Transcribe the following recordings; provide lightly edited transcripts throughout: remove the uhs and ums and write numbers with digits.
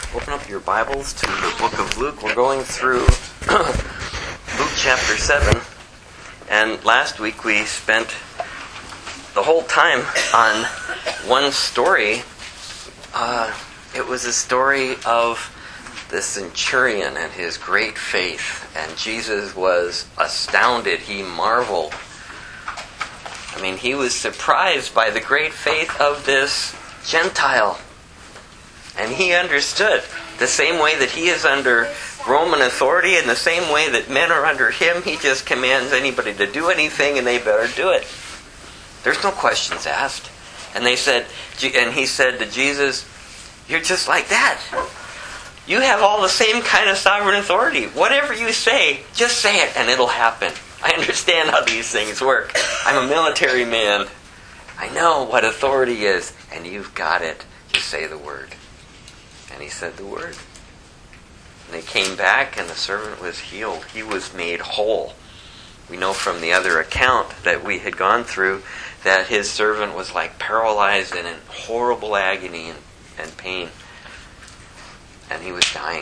Open up your Bibles to the book of Luke. We're going through Luke chapter 7. And last week we spent the whole time on one story. It was a story of the centurion and his great faith. And Jesus was astounded. He marveled. I mean, he was surprised by the great faith of this Gentile. And he understood the same way that he is under Roman authority, and the same way that men are under him. He just commands anybody to do anything, and they better do it. There's no questions asked. And he said to Jesus, "You're just like that. You have all the same kind of sovereign authority. Whatever you say, just say it, and it'll happen. I understand how these things work. I'm a military man. I know what authority is, and you've got it. Just say the word." And he said the word. And they came back, and the servant was healed. He was made whole. We know from the other account that we had gone through that his servant was like paralyzed and in horrible agony and pain. And he was dying.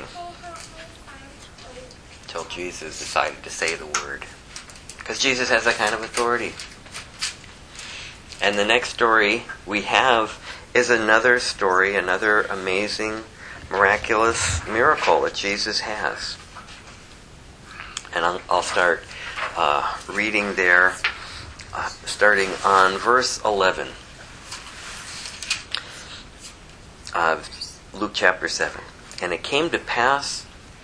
Until Jesus decided to say the word. Because Jesus has that kind of authority. And the next story we have is another story, another amazing, miraculous miracle that Jesus has. And I'll start reading there, starting on verse 11. Luke chapter 7. "And it came to pass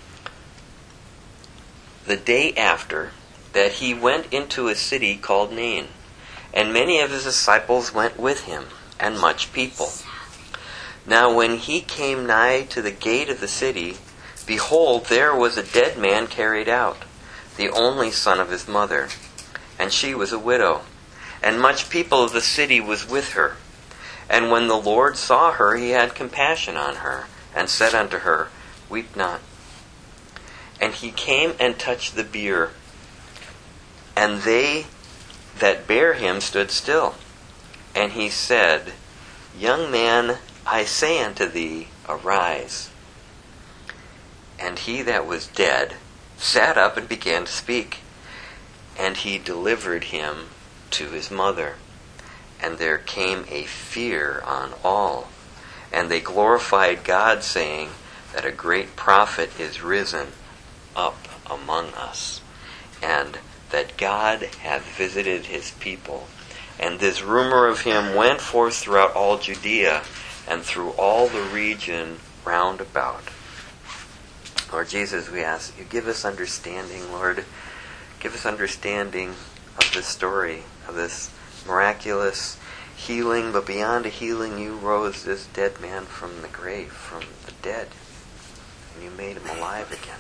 the day after that he went into a city called Nain, and many of his disciples went with him, and much people. Now when he came nigh to the gate of the city, behold, there was a dead man carried out, the only son of his mother, and she was a widow. And much people of the city was with her. And when the Lord saw her, he had compassion on her, and said unto her, Weep not. And he came and touched the bier, and they that bare him stood still. And he said, Young man, I say unto thee, arise. And he that was dead sat up and began to speak. And he delivered him to his mother. And there came a fear on all. And they glorified God, saying that a great prophet is risen up among us, and that God hath visited his people. And this rumor of him went forth throughout all Judea, and through all the region round about." Lord Jesus, we ask you, give us understanding, Lord. Give us understanding of this story, of this miraculous healing. But beyond a healing, you rose this dead man from the grave, from the dead, and you made him alive again.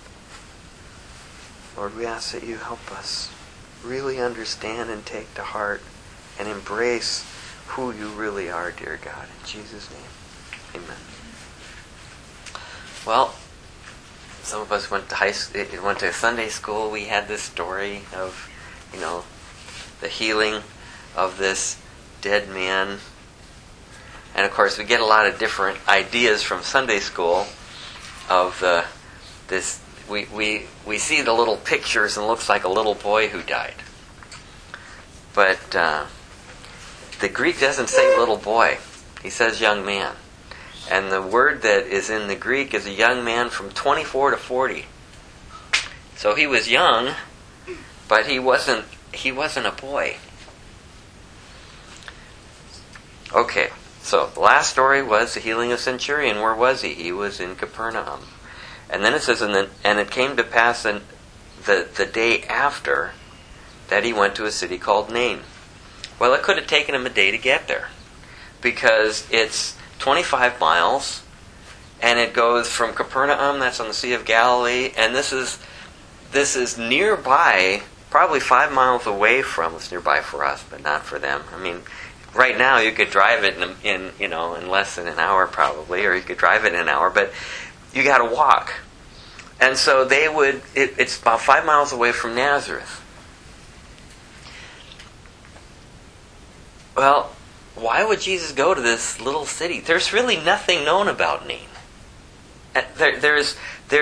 Lord, we ask that you help us really understand and take to heart and embrace who you really are, dear God. In Jesus' name, amen. Well, some of us went to Sunday school. We had this story of, the healing of this dead man. And of course, we get a lot of different ideas from Sunday school of this. We see the little pictures, and it looks like a little boy who died. But the Greek doesn't say little boy. He says young man. And the word that is in the Greek is a young man from 24 to 40. So he was young, but he wasn't a boy. Okay, so the last story was the healing of centurion. Where was he? He was in Capernaum. And then it says, and it came to pass the day after that he went to a city called Nain. Well, it could have taken him a day to get there, because it's 25 miles, and it goes from Capernaum, that's on the Sea of Galilee, and this is nearby, probably 5 miles away from. It's nearby for us, but not for them. I mean, right now you could drive it in less than an hour probably, or you could drive it in an hour, but you got to walk. And so it's about 5 miles away from Nazareth. Well, why would Jesus go to this little city? There's really nothing known about Nain. there's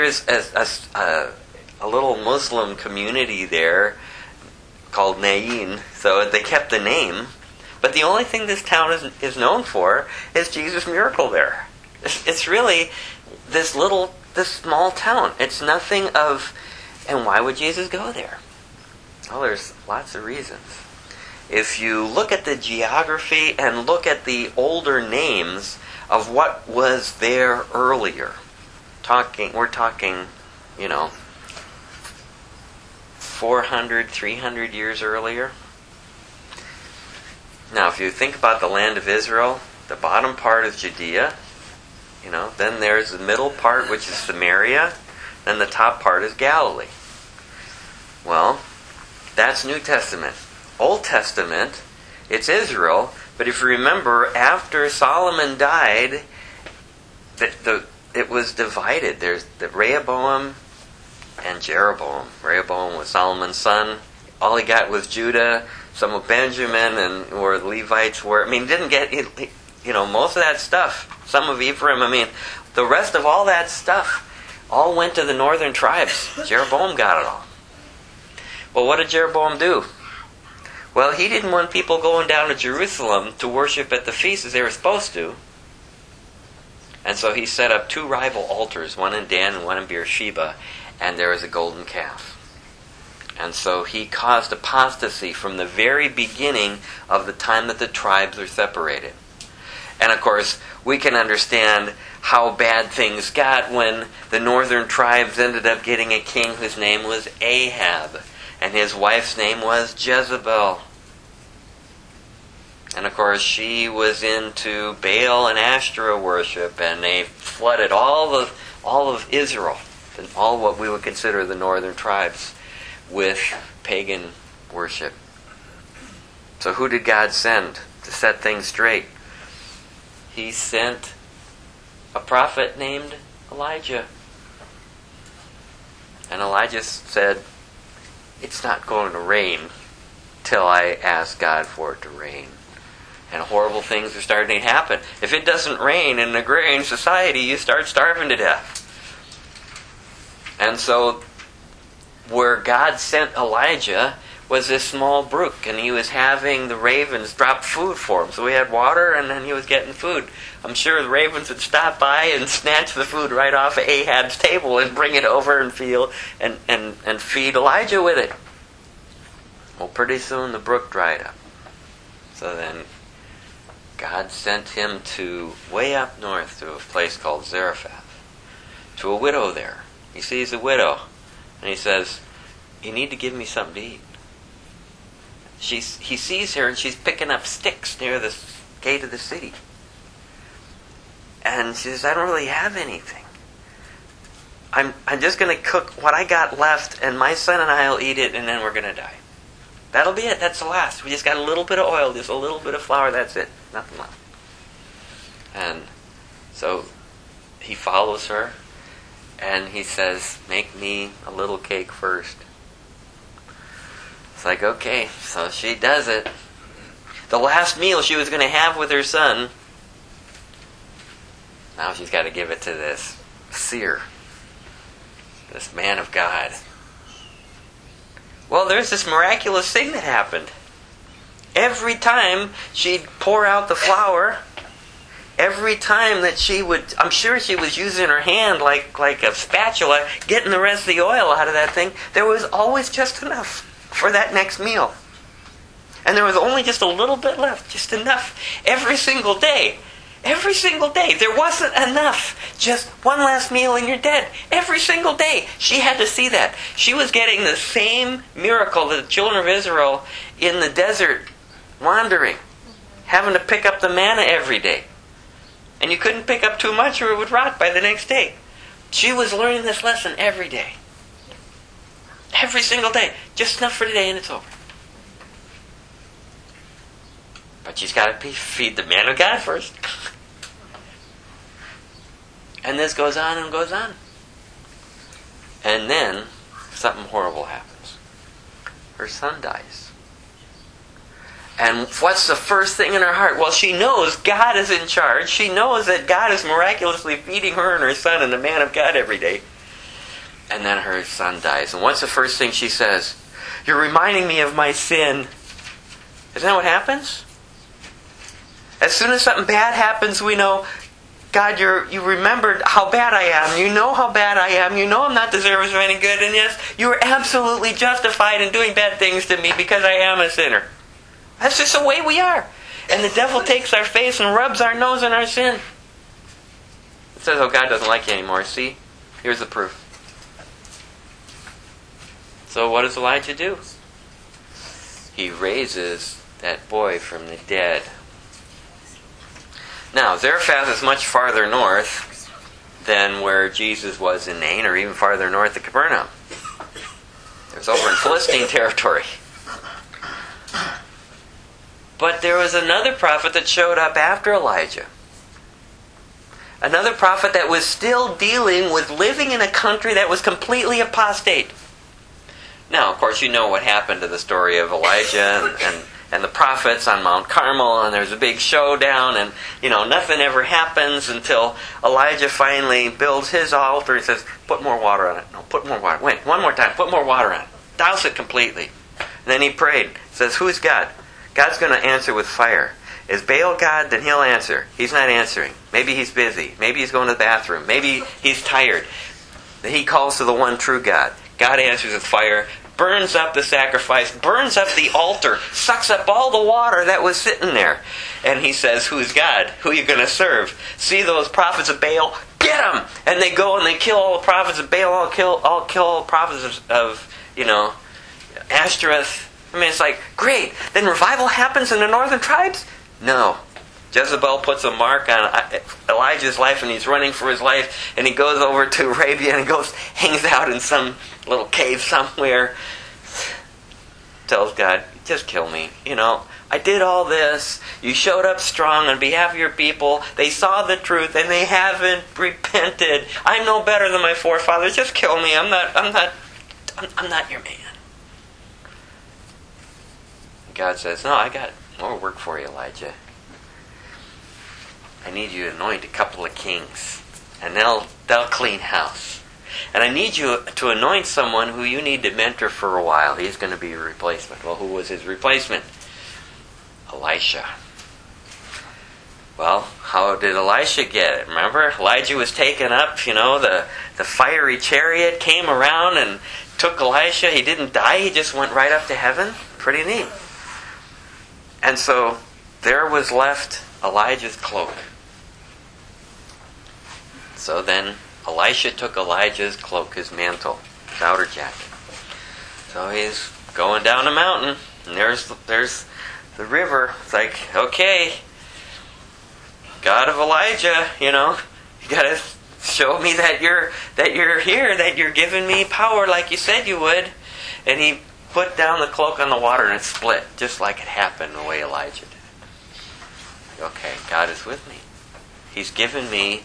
a little Muslim community there called Nain, so they kept the name. But the only thing this town is known for is Jesus' miracle there. It's really this small town. It's nothing of... And why would Jesus go there? Well, there's lots of reasons. If you look at the geography and look at the older names of what was there earlier, we're talking, 400, 300 years earlier. Now, if you think about the land of Israel, the bottom part is Judea, then there's the middle part, which is Samaria, then the top part is Galilee. Well, that's New Testament. Old Testament, it's Israel, but if you remember, after Solomon died, it was divided. There's the Rehoboam and Jeroboam. Rehoboam was Solomon's son. All he got was Judah, some of Benjamin, and where the Levites were. Didn't get, most of that stuff. Some of Ephraim. The rest of all that stuff all went to the northern tribes. Jeroboam got it all. Well, what did Jeroboam do? Well, he didn't want people going down to Jerusalem to worship at the feast as they were supposed to. And so he set up 2 rival altars, one in Dan and one in Beersheba, and there was a golden calf. And so he caused apostasy from the very beginning of the time that the tribes were separated. And of course, we can understand how bad things got when the northern tribes ended up getting a king whose name was Ahab. And his wife's name was Jezebel. And of course, she was into Baal and Ashtoreth worship, and they flooded all of Israel, and all what we would consider the northern tribes, with pagan worship. So who did God send to set things straight? He sent a prophet named Elijah. And Elijah said, "It's not going to rain till I ask God for it to rain." And horrible things are starting to happen. If it doesn't rain in an agrarian society, you start starving to death. And so, where God sent Elijah was this small brook, and he was having the ravens drop food for him. So he had water, and then he was getting food. I'm sure the ravens would stop by and snatch the food right off of Ahab's table and bring it over and feed Elijah with it. Well, pretty soon the brook dried up. So then God sent him to way up north to a place called Zarephath, to a widow there. He sees a widow, and he says, "You need to give me something to eat." He sees her, and she's picking up sticks near the gate of the city. And she says, "I don't really have anything. I'm just going to cook what I got left, and my son and I will eat it, and then we're going to die. That'll be it. That's the last. We just got a little bit of oil, just a little bit of flour. That's it. Nothing left." And so he follows her, and he says, "Make me a little cake first." It's like, okay, so she does it. The last meal she was going to have with her son, now she's got to give it to this seer, this man of God. Well, there's this miraculous thing that happened. Every time she'd pour out the flour, every time that she would, I'm sure she was using her hand like a spatula, getting the rest of the oil out of that thing, there was always just enough for that next meal. And there was only just a little bit left, just enough every single day. Every single day. There wasn't enough. Just one last meal and you're dead. Every single day. She had to see that. She was getting the same miracle that the children of Israel in the desert wandering, having to pick up the manna every day. And you couldn't pick up too much or it would rot by the next day. She was learning this lesson every day. Every single day. Just enough for today and it's over. But she's got to feed the man of God first. And this goes on and goes on. And then something horrible happens. Her son dies. And what's the first thing in her heart? Well, she knows God is in charge. She knows that God is miraculously feeding her and her son and the man of God every day. And then her son dies. And what's the first thing she says? You're reminding me of my sin. Isn't that what happens? As soon as something bad happens, we know, God, you remembered how bad I am. You know how bad I am. You know I'm not deserving of any good. And yes, you are absolutely justified in doing bad things to me because I am a sinner. That's just the way we are. And the devil takes our face and rubs our nose in our sin. It says, oh, God doesn't like you anymore. See? Here's the proof. So what does Elijah do? He raises that boy from the dead. Now, Zarephath is much farther north than where Jesus was in Nain, or even farther north of Capernaum. It was over in Philistine territory. But there was another prophet that showed up after Elijah. Another prophet that was still dealing with living in a country that was completely apostate. Now, of course, you know what happened to the story of Elijah and the prophets on Mount Carmel, and there's a big showdown, and, nothing ever happens until Elijah finally builds his altar and says, put more water on it. No, put more water. Wait, one more time, put more water on it. Douse it completely. And then he prayed. Says, who's God? God's going to answer with fire. Is Baal God? Then he'll answer. He's not answering. Maybe he's busy. Maybe he's going to the bathroom. Maybe he's tired. Then he calls to the one true God. God answers with fire, burns up the sacrifice, burns up the altar, sucks up all the water that was sitting there. And he says, who's God? Who are you going to serve? See those prophets of Baal? Get them! And they go and they kill all the prophets of Baal, all kill all the prophets of Ashtoreth. I mean, it's like, great. Then revival happens in the northern tribes? No. Jezebel puts a mark on Elijah's life, and he's running for his life, and he goes over to Arabia and hangs out in some little cave somewhere. Tells God, just kill me. I did all this. You showed up strong on behalf of your people. They saw the truth, and they haven't repented. I'm no better than my forefathers. Just kill me. I'm not your man. God says, no, I got more work for you, Elijah. I need you to anoint a couple of kings, and they'll clean house. And I need you to anoint someone who you need to mentor for a while. He's going to be your replacement. Well, who was his replacement? Elisha. Well, how did Elisha get it? Remember, Elijah was taken up, the fiery chariot came around and took Elisha. He didn't die, he just went right up to heaven. Pretty neat. And so there was left Elijah's cloak. So then Elisha took Elijah's cloak, his mantle, his outer jacket. So he's going down the mountain, and there's the river. It's like, okay, God of Elijah, you got to show me that you're here, that you're giving me power like you said you would. And he put down the cloak on the water and it split, just like it happened the way Elijah did. Okay, God is with me. He's given me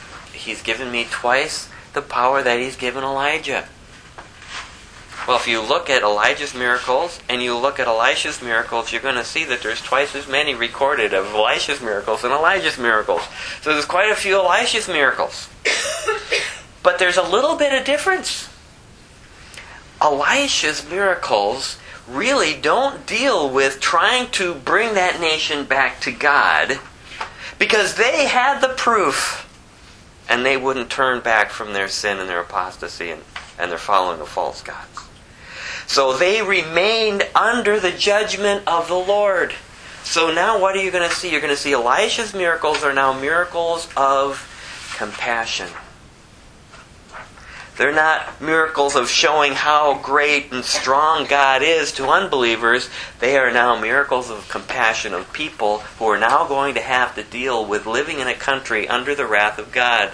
twice the power that he's given Elijah. Well, if you look at Elijah's miracles and you look at Elisha's miracles, you're going to see that there's twice as many recorded of Elisha's miracles than Elijah's miracles. So there's quite a few Elisha's miracles. But there's a little bit of difference. Elisha's miracles really don't deal with trying to bring that nation back to God, because they had the proof and they wouldn't turn back from their sin and their apostasy and their following of false gods. So they remained under the judgment of the Lord. So now what are you going to see? You're going to see Elisha's miracles are now miracles of compassion. They're not miracles of showing how great and strong God is to unbelievers. They are now miracles of compassion of people who are now going to have to deal with living in a country under the wrath of God.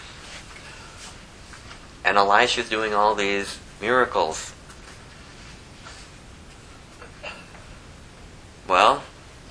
And Elisha is doing all these miracles. Well,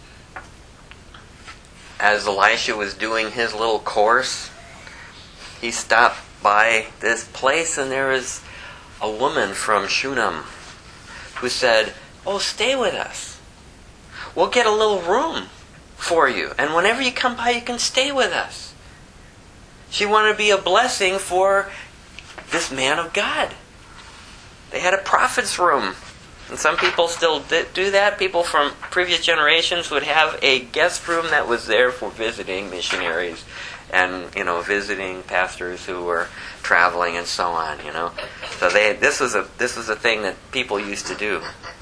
as Elisha was doing his little course, he stopped by this place, and there was a woman from Shunem who said, "Oh, stay with us. we'll get a little room for you. And whenever you come by, you can stay with us. She wanted to be a blessing for this man of God. They had a prophet's room. And some people still do that. People from previous generations would have a guest room that was there for visiting missionaries and, visiting pastors who were traveling and so on, So this was a thing that people used to do.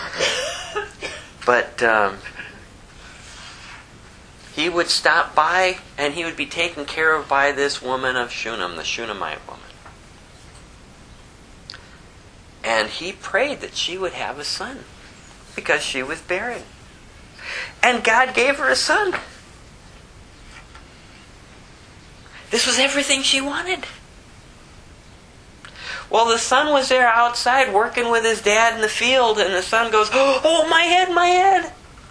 But he would stop by and he would be taken care of by this woman of Shunem, the Shunammite woman. And he prayed that she would have a son because she was barren. And God gave her a son. This was everything she wanted. Well, the son was there outside working with his dad in the field, and the son goes, "Oh, my head, my head!"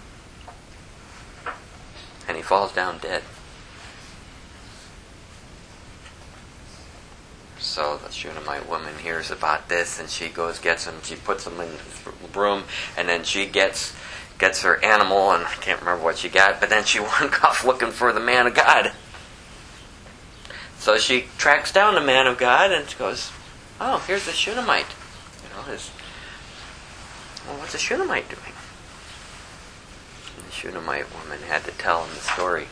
And he falls down dead. So the Shunammite woman hears about this, and she goes, gets him, she puts him in the room, and then she gets her animal, and I can't remember what she got, but then she went off looking for the man of God. So she tracks down the man of God and goes, "Oh, here's the Shunammite." What's the Shunammite doing? And the Shunammite woman had to tell him the story.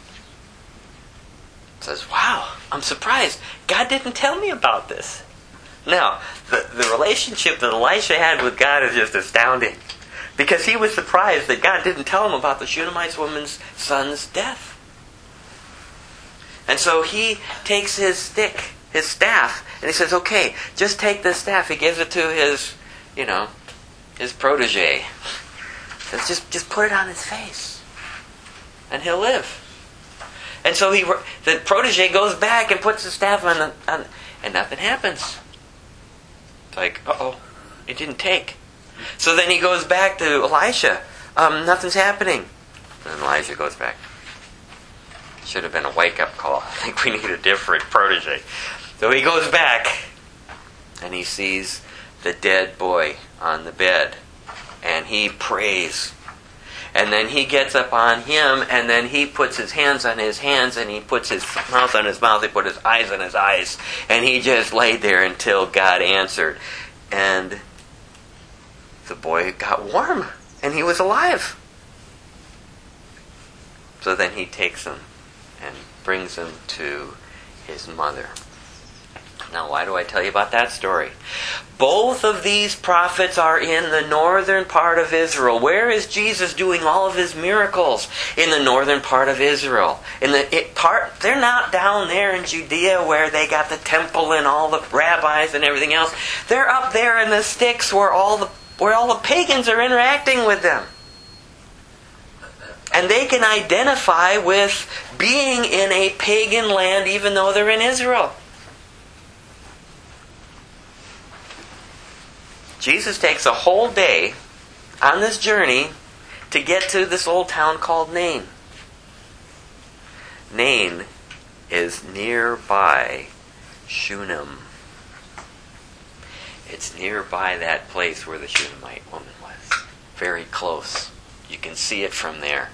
Says, "Wow, I'm surprised. God didn't tell me about this." Now, the relationship that Elisha had with God is just astounding. Because he was surprised that God didn't tell him about the Shunammite woman's son's death. And so he takes his stick, his staff, and he says, "Okay, just take this staff." He gives it to his protege. Says, just put it on his face, and he'll live. And so the protege goes back and puts the staff on, and nothing happens. It's like, it didn't take. So then he goes back to Elisha. Nothing's happening. And Elisha goes back. Should have been a wake-up call. I think we need a different protege. So he goes back, and he sees the dead boy on the bed, and he prays. And then he gets up on him, and then he puts his hands on his hands, and he puts his mouth on his mouth, he put his eyes on his eyes, and he just laid there until God answered. And the boy got warm, and he was alive. So then he takes him and brings him to his mother. Now, why do I tell you about that story? Both of these prophets are in the northern part of Israel. Where is Jesus doing all of his miracles? In the northern part of Israel. They're not down there in Judea where they got the temple and all the rabbis and everything else. They're up there in the sticks where all the pagans are interacting with them. And they can identify with being in a pagan land even though they're in Israel. Jesus takes a whole day on this journey to get to this old town called Nain. Nain is nearby Shunem. It's nearby that place where the Shunammite woman was. Very close. You can see it from there.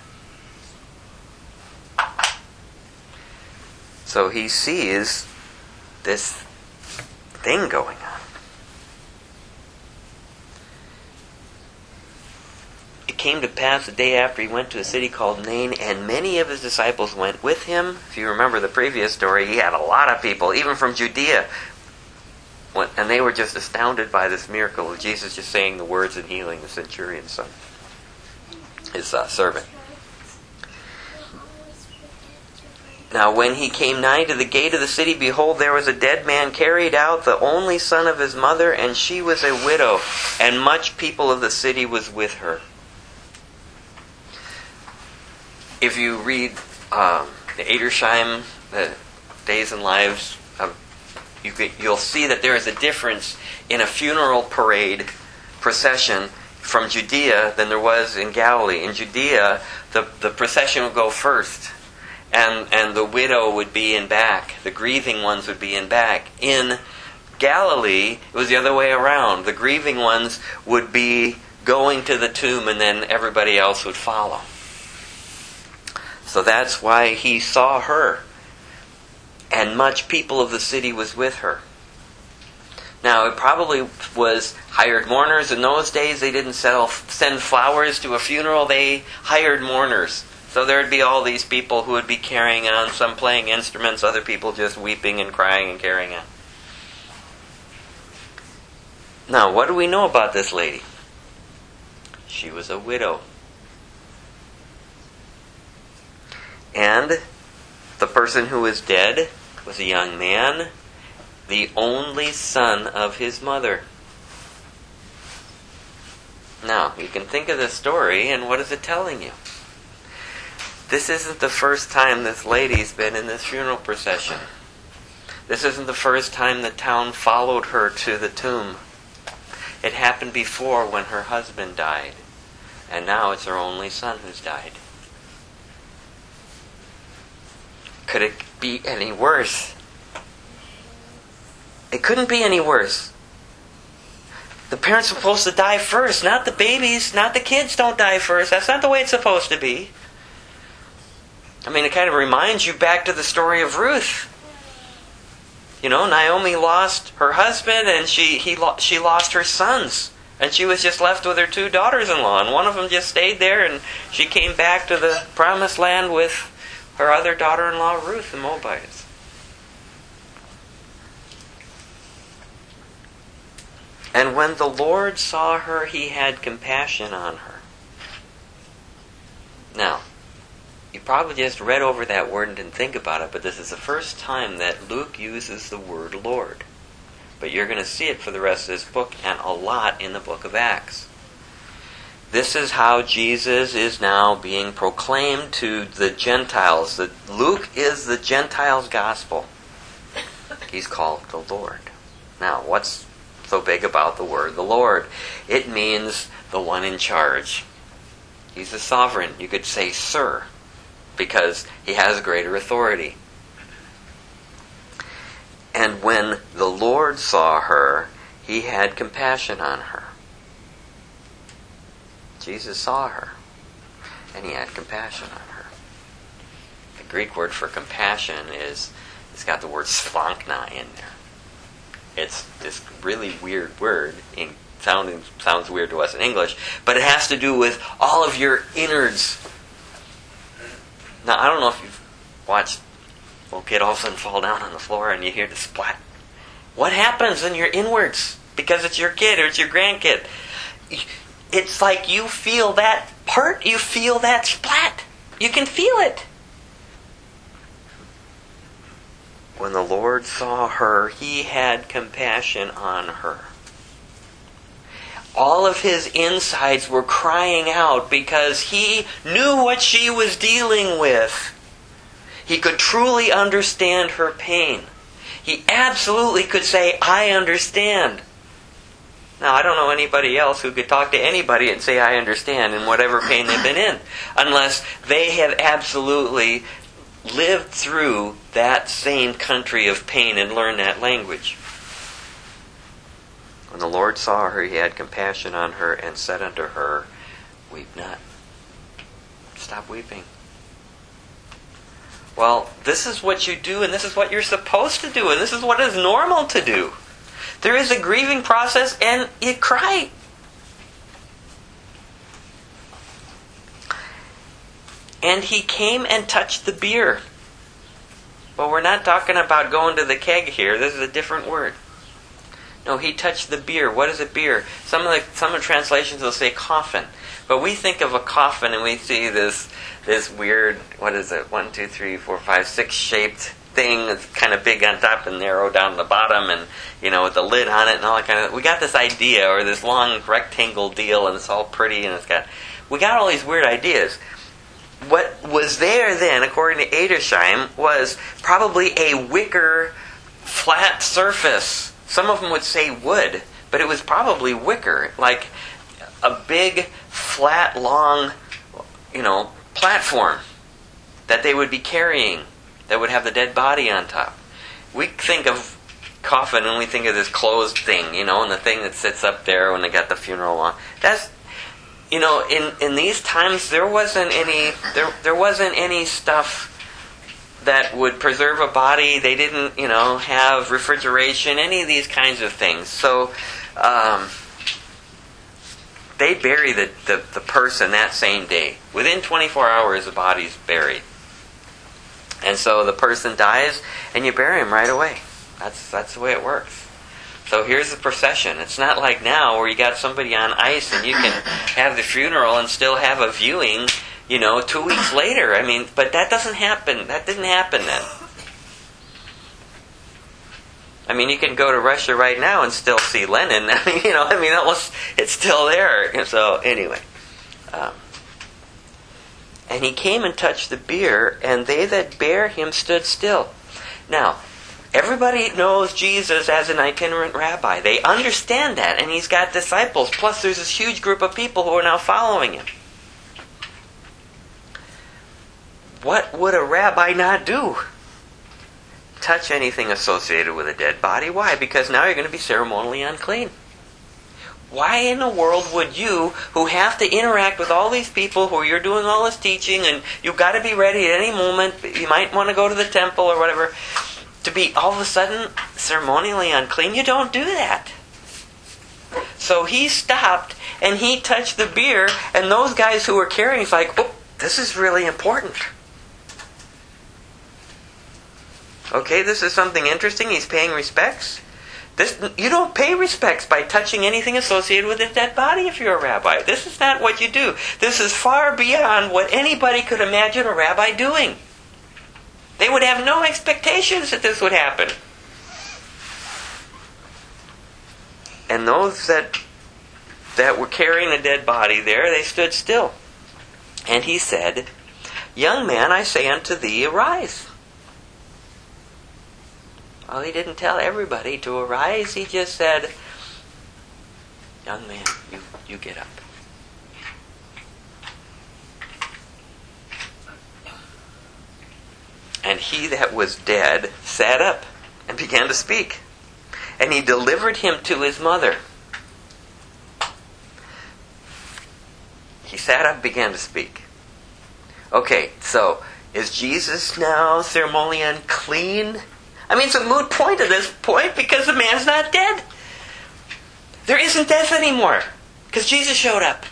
So he sees this thing going on. It came to pass the day after he went to a city called Nain, and many of his disciples went with him. If you remember the previous story, he had a lot of people, even from Judea. And they were just astounded by this miracle of Jesus just saying the words and healing the centurion's son, his servant. Now when he came nigh to the gate of the city, behold, there was a dead man carried out, the only son of his mother, and she was a widow, and much people of the city was with her. If you read the Edersheim, the Days and Lives, you'll see that there is a difference in a funeral parade procession from Judea than there was in Galilee. In Judea, the procession would go first, and the widow would be in back. The grieving ones would be in back. In Galilee, it was the other way around. The grieving ones would be going to the tomb, and then everybody else would follow. So that's why he saw her, and much people of the city was with her. Now, it probably was hired mourners. In those days, they didn't send flowers to a funeral. They hired mourners. So there would be all these people who would be carrying on, some playing instruments, other people just weeping and crying and carrying on. Now, what do we know about this lady? She was a widow. And the person who was dead was a young man, the only son of his mother. Now, you can think of the story, and what is it telling you? This isn't the first time this lady's been in this funeral procession. This isn't the first time the town followed her to the tomb. It happened before when her husband died, and now it's her only son who's died. Could it be any worse? It couldn't be any worse. The parents are supposed to die first, not the babies, not the kids don't die first. That's not the way it's supposed to be. I mean, it kind of reminds you back to the story of Ruth. You know, Naomi lost her husband and she lost her sons. And she was just left with her two daughters-in-law. And one of them just stayed there, and she came back to the promised land with her other daughter-in-law, Ruth, the Moabitess. And when the Lord saw her, he had compassion on her. Now, you probably just read over that word and didn't think about it, but this is the first time that Luke uses the word Lord. But you're going to see it for the rest of this book, and a lot in the book of Acts. This is how Jesus is now being proclaimed to the Gentiles. Luke is the Gentiles' gospel. He's called the Lord. Now, what's so big about the word the Lord? It means the one in charge. He's the sovereign. You could say Sir, because he has greater authority. And when the Lord saw her, he had compassion on her. Jesus saw her, and he had compassion on her. The Greek word for compassion it's got the word splankna in there. It's this really weird word. Sounds weird to us in English, but it has to do with all of your innards. Now, I don't know if you've watched a little kid all of a sudden fall down on the floor and you hear the splat. What happens in your inwards? Because it's your kid or it's your grandkid. It's like you feel that part, you feel that splat. You can feel it. When the Lord saw her, he had compassion on her. All of his insides were crying out because he knew what she was dealing with. He could truly understand her pain. He absolutely could say, I understand. Now, I don't know anybody else who could talk to anybody and say, I understand, in whatever pain they've been in, unless they have absolutely lived through that same country of pain and learned that language. When the Lord saw her, he had compassion on her and said unto her, Weep not. Stop weeping. Well, this is what you do, and this is what you're supposed to do, and this is what is normal to do. There is a grieving process, and you cry. And he came and touched the bier. But we're not talking about going to the keg here. This is a different word. No, he touched the bier. What is a bier? Some of the translations will say coffin. But we think of a coffin and we see this weird, 1, 2, 3, 4, 5, 6 shaped thing that's kind of big on top and narrow down the bottom, and with the lid on it and all that kind of. We got this idea, or this long rectangle deal, and it's all pretty, and we got all these weird ideas. What was there then, according to Edersheim, was probably a wicker, flat surface. Some of them would say wood, but it was probably wicker, like a big, flat, long, platform that they would be carrying that would have the dead body on top. We think of coffin and we think of this closed thing, and the thing that sits up there when they got the funeral on. in these times there wasn't any stuff that would preserve a body. They didn't, have refrigeration, any of these kinds of things. So they bury the person that same day. Within 24 hours, the body's buried. And so the person dies, and you bury him right away. That's the way it works. So here's the procession. It's not like now where you got somebody on ice and you can have the funeral and still have a viewing, 2 weeks later. But that doesn't happen. That didn't happen then. You can go to Russia right now and still see Lenin. It's still there. So anyway. And he came and touched the bier, and they that bare him stood still. Now, everybody knows Jesus as an itinerant rabbi. They understand that, and he's got disciples. Plus, there's this huge group of people who are now following him. What would a rabbi not do? Touch anything associated with a dead body. Why? Because now you're going to be ceremonially unclean. Why in the world would you, who have to interact with all these people who you're doing all this teaching, and you've got to be ready at any moment, you might want to go to the temple or whatever, to be all of a sudden ceremonially unclean? You don't do that. So he stopped and he touched the bier, and those guys who were carrying, he's like, oh, this is really important. Okay, this is something interesting. He's paying respects. You don't pay respects by touching anything associated with a dead body if you're a rabbi. This is not what you do. This is far beyond what anybody could imagine a rabbi doing. They would have no expectations that this would happen. And those that were carrying a dead body there, they stood still. And he said, Young man, I say unto thee, arise. Well, he didn't tell everybody to arise. He just said, Young man, you get up. And he that was dead sat up and began to speak. And he delivered him to his mother. He sat up and began to speak. Okay, so is Jesus now ceremonially unclean? It's a moot point at this point because the man's not dead. There isn't death anymore because Jesus showed up.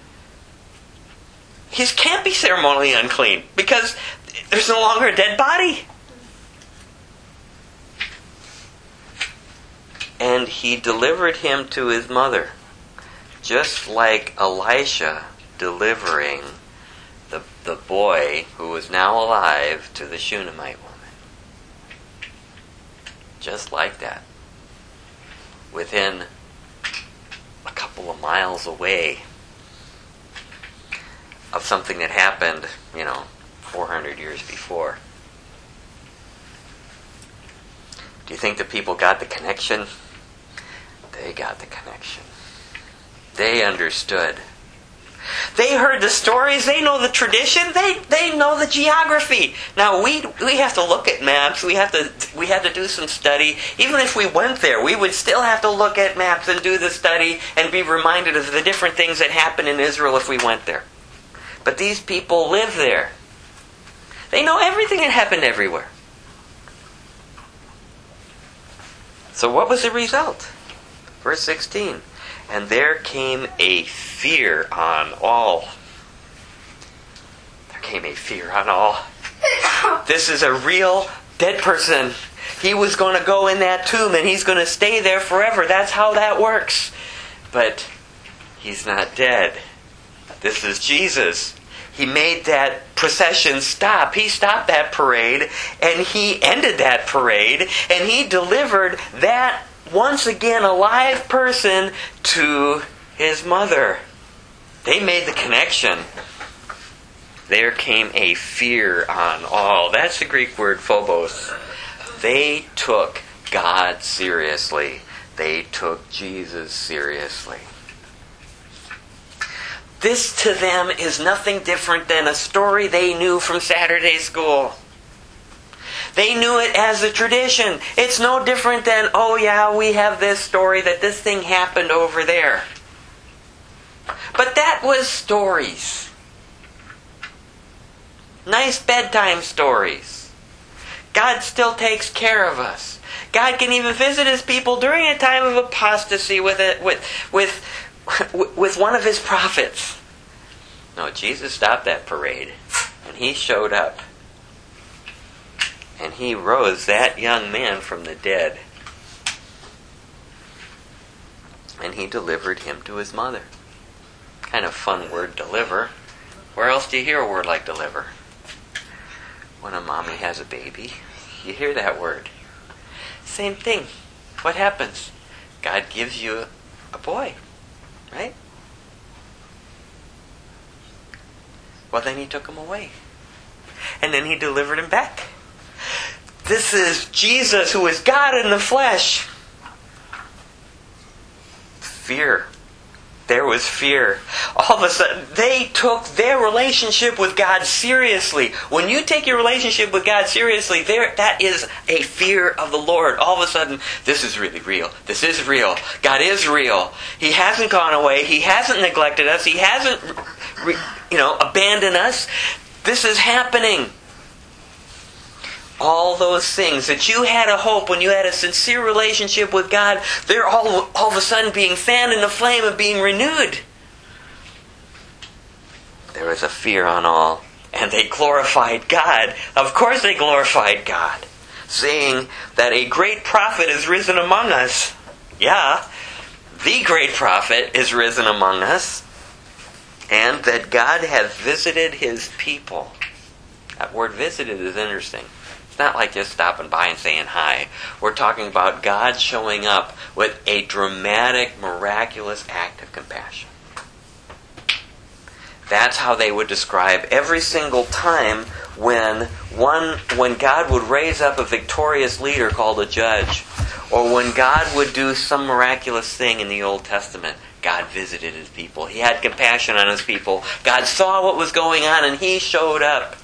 He can't be ceremonially unclean because there's no longer a dead body. And he delivered him to his mother, just like Elisha delivering the boy who was now alive to the Shunammite woman. Just like that. Within a couple of miles away of something that happened, 400 years before. Do you think the people got the connection? They got the connection. They understood. They heard the stories. They know the tradition. They know the geography. Now we have to look at maps. We have to do some study. Even if we went there, we would still have to look at maps and do the study and be reminded of the different things that happened in Israel if we went there. But these people live there. They know everything that happened everywhere. So what was the result? Verse 16. And there came a fear on all. There came a fear on all. This is a real dead person. He was going to go in that tomb and he's going to stay there forever. That's how that works. But he's not dead. This is Jesus. He made that procession stop. He stopped that parade and he ended that parade and he delivered that once again alive person to his mother. They made the connection. There came a fear on all. That's the Greek word phobos. They took God seriously. They took Jesus seriously. This to them is nothing different than a story they knew from Saturday school. They knew it as a tradition. It's no different than, oh yeah, we have this story that this thing happened over there. But that was stories. Nice bedtime stories. God still takes care of us. God can even visit His people during a time of apostasy with one of His prophets. No, Jesus stopped that parade, and He showed up. And He rose that young man from the dead. And He delivered him to his mother. Kind of fun word, deliver. Where else do you hear a word like deliver? When a mommy has a baby, you hear that word. Same thing. What happens? God gives you a boy, right? Well, then He took him away. And then He delivered him back. This is Jesus, who is God in the flesh. Fear. There was fear. All of a sudden, they took their relationship with God seriously. When you take your relationship with God seriously, that is a fear of the Lord. All of a sudden, this is really real. This is real. God is real. He hasn't gone away. He hasn't neglected us. He hasn't, abandoned us. This is happening. All those things that you had a hope when you had a sincere relationship with God, they're all of a sudden being fanned in the flame of being renewed. There was a fear on all. And they glorified God. Of course they glorified God. Saying that a great prophet is risen among us. Yeah, the great prophet is risen among us. And that God has visited His people. That word visited is interesting. It's not like just stopping by and saying hi. We're talking about God showing up with a dramatic, miraculous act of compassion. That's how they would describe every single time when God would raise up a victorious leader called a judge, or when God would do some miraculous thing in the Old Testament. God visited His people. He had compassion on His people. God saw what was going on and He showed up.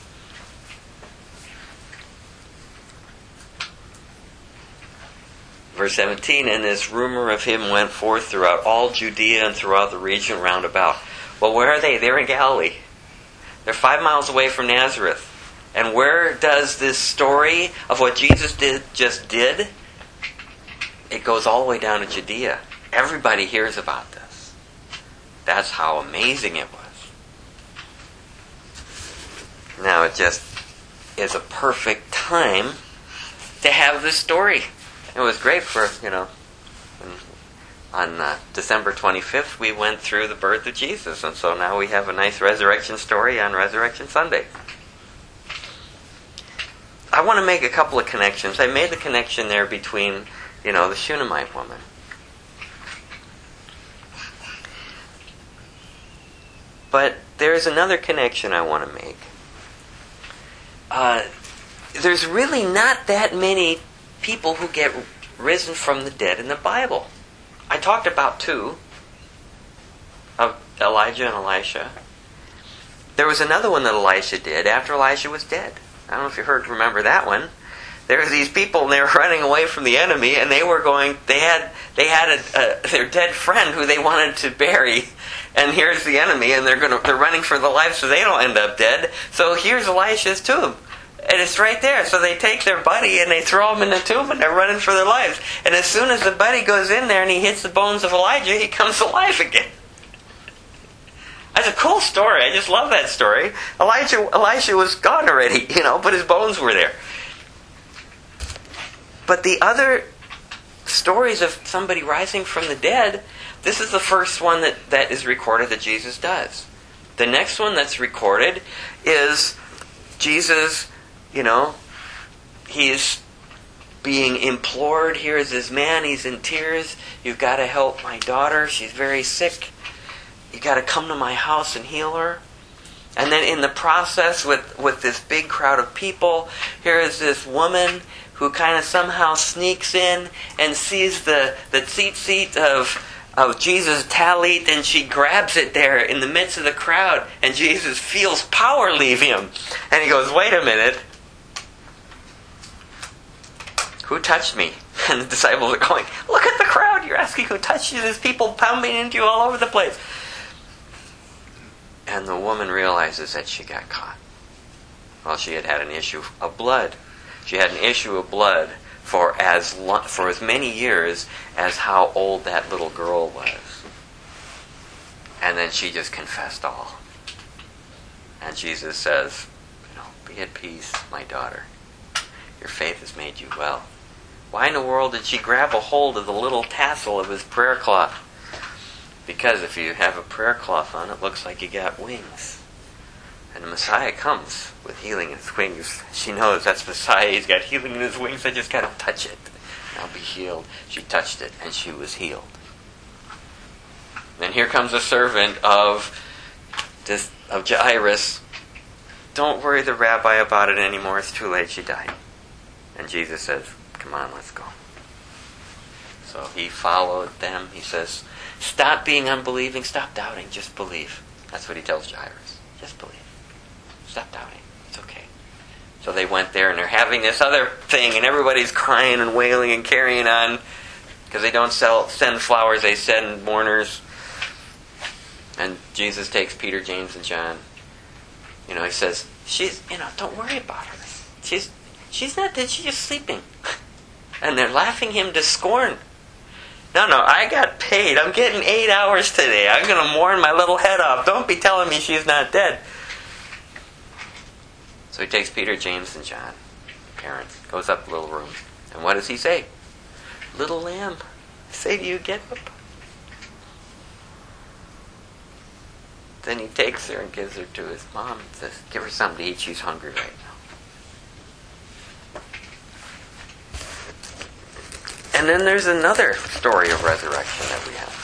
Verse 17, and this rumor of Him went forth throughout all Judea and throughout the region round about. Well, where are they? They're in Galilee. They're 5 miles away from Nazareth. And where does this story of what Jesus just did? It goes all the way down to Judea. Everybody hears about this. That's how amazing it was. Now it just is a perfect time to have this story. It was great for, on December 25th, we went through the birth of Jesus. And so now we have a nice resurrection story on Resurrection Sunday. I want to make a couple of connections. I made the connection there between, the Shunammite woman. But there's another connection I want to make. There's really not that many people who get risen from the dead in the Bible. I talked about 2, of Elijah and Elisha. There was another one that Elisha did after Elisha was dead. I don't know if you remember that one. There were these people and they were running away from the enemy, and they had their dead friend who they wanted to bury, and here's the enemy, and they're running for their lives so they don't end up dead. So here's Elisha's tomb. And it's right there. So they take their buddy and they throw him in the tomb and they're running for their lives. And as soon as the buddy goes in there and he hits the bones of Elijah, he comes alive again. That's a cool story. I just love that story. Elisha was gone already, but his bones were there. But the other stories of somebody rising from the dead, this is the first one that is recorded that Jesus does. The next one that's recorded is Jesus, he's being implored. Here is this man, he's in tears. You've got to help my daughter. She's very sick. You've got to come to my house and heal her. And then in the process with this big crowd of people, here is this woman who kind of somehow sneaks in and sees the tzitzit of Jesus' talit, and she grabs it there in the midst of the crowd, and Jesus feels power leave him. And he goes, wait a minute. Who touched me? And the disciples are going, look at the crowd. You're asking who touched you. There's people pounding into you all over the place. And the woman realizes that she got caught. Well, she had an issue of blood. She had an issue of blood for as many years as how old that little girl was. And then she just confessed all. And Jesus says, be at peace, my daughter. Your faith has made you well. Why in the world did she grab a hold of the little tassel of his prayer cloth? Because if you have a prayer cloth on, it looks like you got wings. And the Messiah comes with healing in his wings. She knows that's Messiah. He's got healing in his wings. I just got to touch it. And I'll be healed. She touched it, and she was healed. Then here comes a servant of Jairus. Don't worry the rabbi about it anymore. It's too late. She died. And Jesus says, come on, let's go. So he followed them. He says, stop being unbelieving. Stop doubting. Just believe. That's what he tells Jairus. Just believe. Stop doubting. It's okay. So they went there, and they're having this other thing, and everybody's crying and wailing and carrying on because they don't send flowers. They send mourners. And Jesus takes Peter, James, and John. He says, don't worry about her. She's not dead. She's just sleeping. And they're laughing him to scorn. No, I got paid. I'm getting 8 hours today. I'm going to mourn my little head off. Don't be telling me she's not dead. So he takes Peter, James, and John, parents, goes up to the little room. And what does he say? Little lamb, I say to you, get up. Then he takes her and gives her to his mom and says, give her something to eat. She's hungry right now. And then there's another story of resurrection that we have.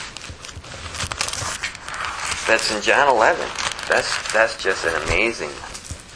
That's in John 11. That's just an amazing one.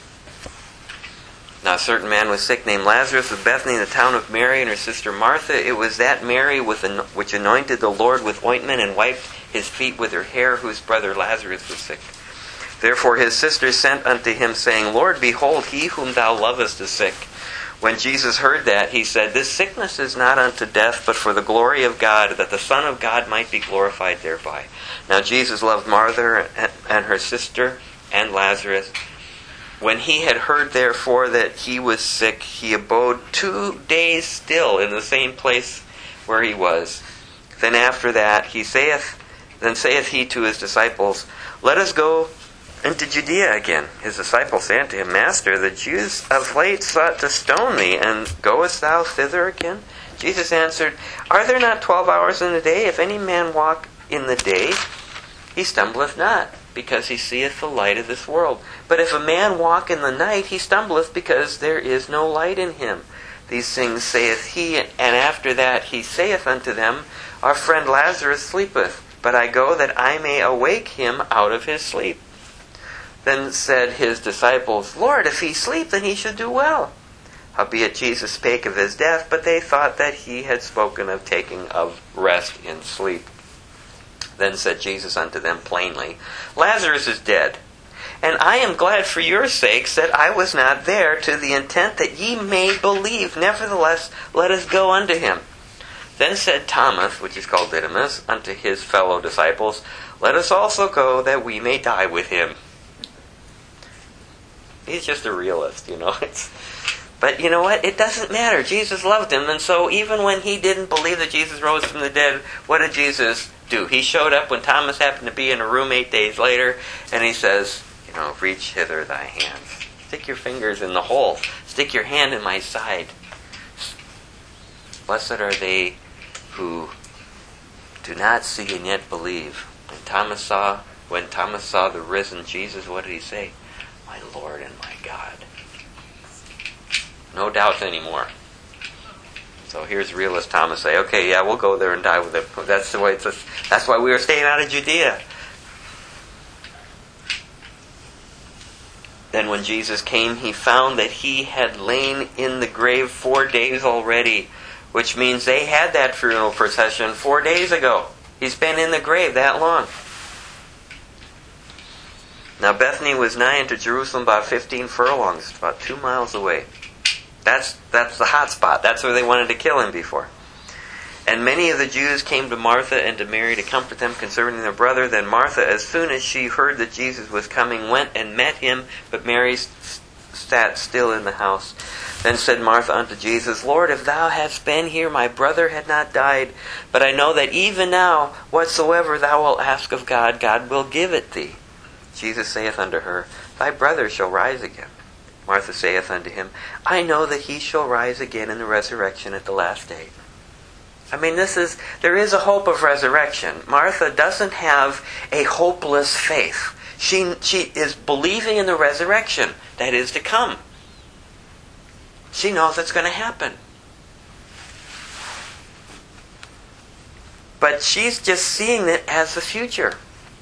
Now a certain man was sick named Lazarus of Bethany in the town of Mary and her sister Martha. It was that Mary which anointed the Lord with ointment and wiped his feet with her hair, whose brother Lazarus was sick. Therefore his sister sent unto him, saying, Lord, behold, he whom thou lovest is sick. When Jesus heard that, he said, This sickness is not unto death, but for the glory of God, that the Son of God might be glorified thereby. Now Jesus loved Martha and her sister and Lazarus. When he had heard therefore that he was sick, he abode 2 days still in the same place where he was. Then after that Then saith he to his disciples, Let us go into Judea again. His disciples say unto him, Master, the Jews of late sought to stone thee, and goest thou thither again? Jesus answered, Are there not 12 hours in the day? If any man walk in the day, he stumbleth not, because he seeth the light of this world. But if a man walk in the night, he stumbleth, because there is no light in him. These things saith he, and after that he saith unto them, Our friend Lazarus sleepeth, but I go that I may awake him out of his sleep. Then said his disciples, Lord, if he sleep, then he should do well. Howbeit Jesus spake of his death, but they thought that he had spoken of taking of rest in sleep. Then said Jesus unto them plainly, Lazarus is dead, and I am glad for your sakes that I was not there, to the intent that ye may believe. Nevertheless, let us go unto him. Then said Thomas, which is called Didymus, unto his fellow disciples, Let us also go, that we may die with him. He's just a realist, But you know what? It doesn't matter. Jesus loved him, and so even when he didn't believe that Jesus rose from the dead, what did Jesus do? He showed up when Thomas happened to be in a room 8 days later, and he says, reach hither thy hands. Stick your fingers in the hole. Stick your hand in my side. Blessed are they who do not see and yet believe. When Thomas saw the risen Jesus, what did he say? My Lord and my God. No doubts anymore. So here's realist Thomas say, okay, yeah, we'll go there and die with him. That's the way that's why we were staying out of Judea. Then when Jesus came, he found that he had lain in the grave 4 days already, which means they had that funeral procession 4 days ago. He's been in the grave that long. Now Bethany was nigh unto Jerusalem about 15 furlongs, about 2 miles away. That's the hot spot. That's where they wanted to kill him before. And many of the Jews came to Martha and to Mary to comfort them concerning their brother. Then Martha, as soon as she heard that Jesus was coming, went and met him, but Mary sat still in the house. Then said Martha unto Jesus, Lord, if thou hadst been here, my brother had not died. But I know that even now, whatsoever thou wilt ask of God, God will give it thee. Jesus saith unto her, Thy brother shall rise again. Martha saith unto him, I know that he shall rise again in the resurrection at the last day. I mean, there is a hope of resurrection. Martha doesn't have a hopeless faith. She is believing in the resurrection that is to come. She knows it's going to happen. But she's just seeing it as the future.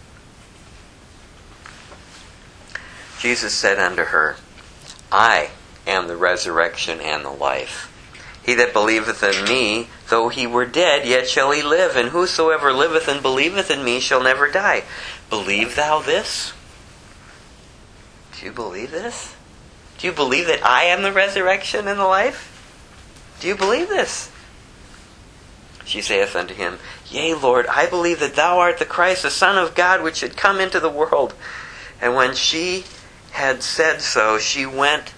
Jesus said unto her, I am the resurrection and the life. He that believeth in me, though he were dead, yet shall he live. And whosoever liveth and believeth in me shall never die. Believe thou this? Do you believe this? Do you believe that I am the resurrection and the life? Do you believe this? She saith unto him, Yea, Lord, I believe that thou art the Christ, the Son of God, which should come into the world. And when she had said so, she went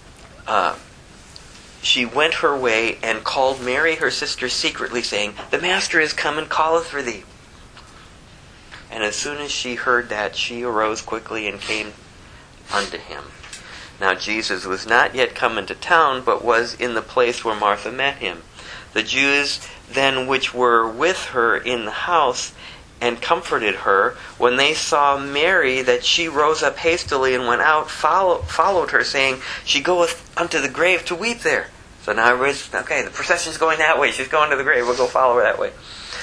her way and called Mary her sister secretly, saying, The Master is come and calleth for thee. And as soon as she heard that, she arose quickly and came unto him. Now Jesus was not yet come into town, but was in the place where Martha met him. The Jews then which were with her in the house and comforted her, when they saw Mary, that she rose up hastily and went out, followed her, saying, She goeth unto the grave to weep there. So now everybody's, okay, the procession's going that way. She's going to the grave. We'll go follow her that way.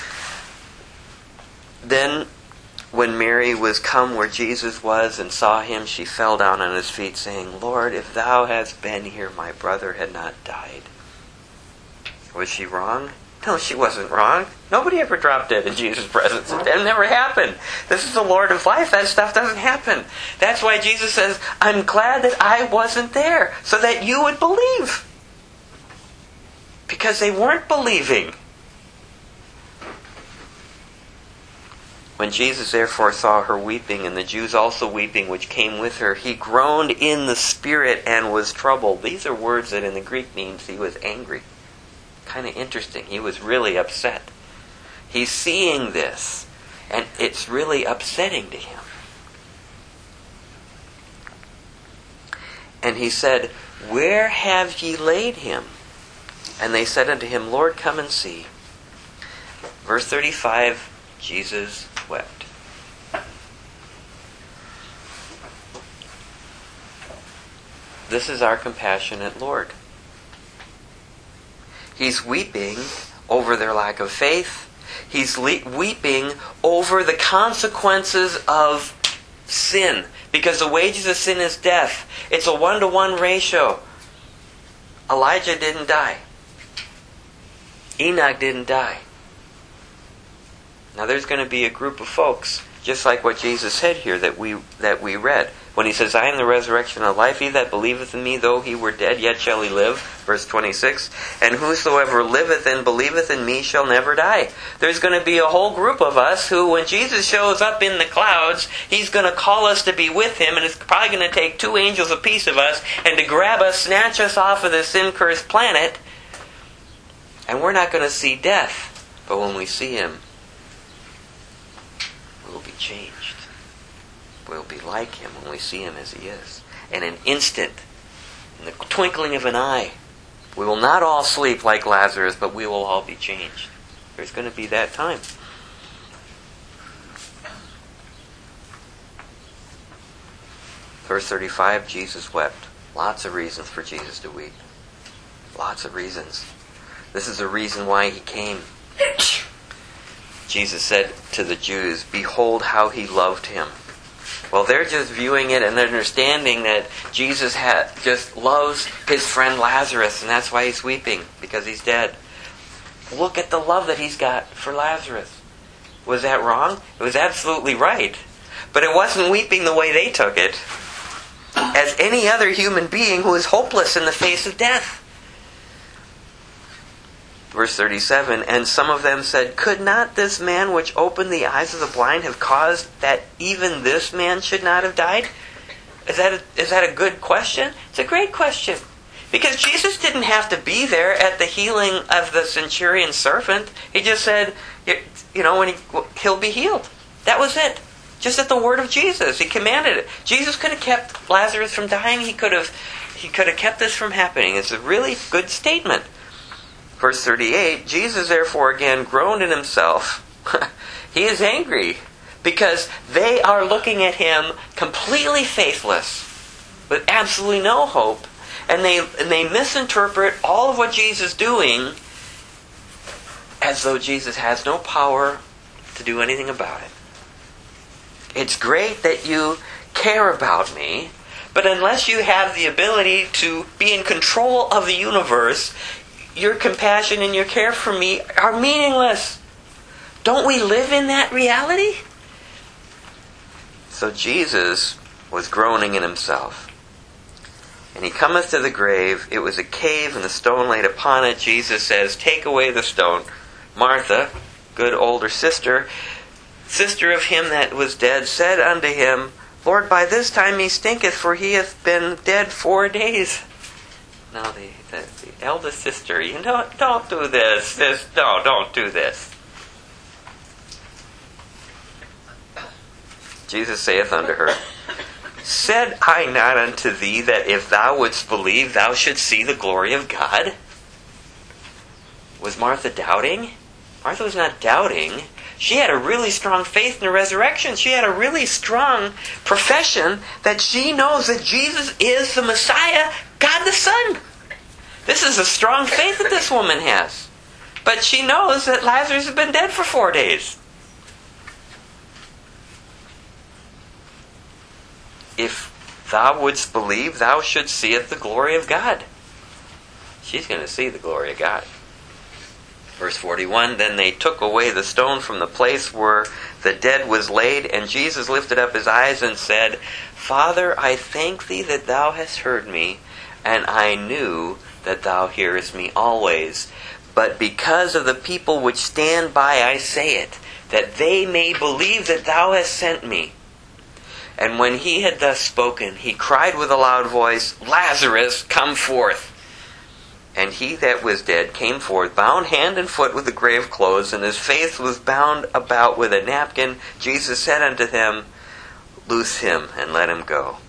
Then, when Mary was come where Jesus was and saw him, she fell down on his feet, saying, Lord, if thou hadst been here, my brother had not died. Was she wrong? No, she wasn't wrong. Nobody ever dropped dead in Jesus' presence. It never happened. This is the Lord of life. That stuff doesn't happen. That's why Jesus says, I'm glad that I wasn't there, so that you would believe. Because they weren't believing. When Jesus therefore saw her weeping, and the Jews also weeping which came with her, he groaned in the spirit and was troubled. These are words that in the Greek means he was angry. Kind of interesting. He was really upset. He's seeing this, and it's really upsetting to him. And he said, Where have ye laid him? And they said unto him, Lord, come and see. Verse 35, Jesus wept. This is our compassionate Lord. He's weeping over their lack of faith. He's weeping over the consequences of sin. Because the wages of sin is death. It's a 1-to-1 ratio. Elijah didn't die. Enoch didn't die. Now there's going to be a group of folks, just like what Jesus said here that we read. When he says, I am the resurrection and life, he that believeth in me, though he were dead, yet shall he live. Verse 26. And whosoever liveth and believeth in me shall never die. There's going to be a whole group of us who, when Jesus shows up in the clouds, he's going to call us to be with him, and it's probably going to take 2 angels apiece of us, and to grab us, snatch us off of this sin-cursed planet, and we're not going to see death. But when we see him, we'll be changed. We'll be like him when we see him as he is. In an instant, in the twinkling of an eye, we will not all sleep like Lazarus, but we will all be changed. There's going to be that time. Verse 35, Jesus wept. Lots of reasons for Jesus to weep. Lots of reasons. This is the reason why he came. Jesus said to the Jews, Behold how he loved him. Well, they're just viewing it and understanding that Jesus just loves his friend Lazarus, and that's why he's weeping, because he's dead. Look at the love that he's got for Lazarus. Was that wrong? It was absolutely right. But it wasn't weeping the way they took it, as any other human being who is hopeless in the face of death. Verse 37, and some of them said, could not this man which opened the eyes of the blind have caused that even this man should not have died? Is that a good question? It's a great question. Because Jesus didn't have to be there at the healing of the centurion's servant. He just said, he'll be healed. That was it. Just at the word of Jesus. He commanded it. Jesus could have kept Lazarus from dying. He could have kept this from happening. It's a really good statement. Verse 38, Jesus therefore again groaned in himself. He is angry because they are looking at him completely faithless, with absolutely no hope, and they misinterpret all of what Jesus is doing as though Jesus has no power to do anything about it. It's great that you care about me, but unless you have the ability to be in control of the universe, your compassion and your care for me are meaningless. Don't we live in that reality? So Jesus was groaning in himself. And he cometh to the grave. It was a cave, and the stone laid upon it. Jesus says, take away the stone. Martha, good older sister of him that was dead, said unto him, Lord, by this time he stinketh, for he hath been dead 4 days. Now the eldest sister, don't do this. Don't do this. Jesus saith unto her, said I not unto thee that if thou wouldst believe, thou shouldst see the glory of God? Was Martha doubting? Martha was not doubting. She had a really strong faith in the resurrection. She had a really strong profession that she knows that Jesus is the Messiah, God the Son. This is a strong faith that this woman has. But she knows that Lazarus has been dead for 4 days. If thou wouldst believe, thou shouldst seeth the glory of God. She's going to see the glory of God. Verse 41, then they took away the stone from the place where the dead was laid, and Jesus lifted up his eyes and said, Father, I thank thee that thou hast heard me, and I knew that thou hearest me always. But because of the people which stand by I say it, that they may believe that thou hast sent me. And when he had thus spoken, he cried with a loud voice, Lazarus, come forth. And he that was dead came forth, bound hand and foot with the grave clothes, and his face was bound about with a napkin. Jesus said unto them, Loose him, and let him go.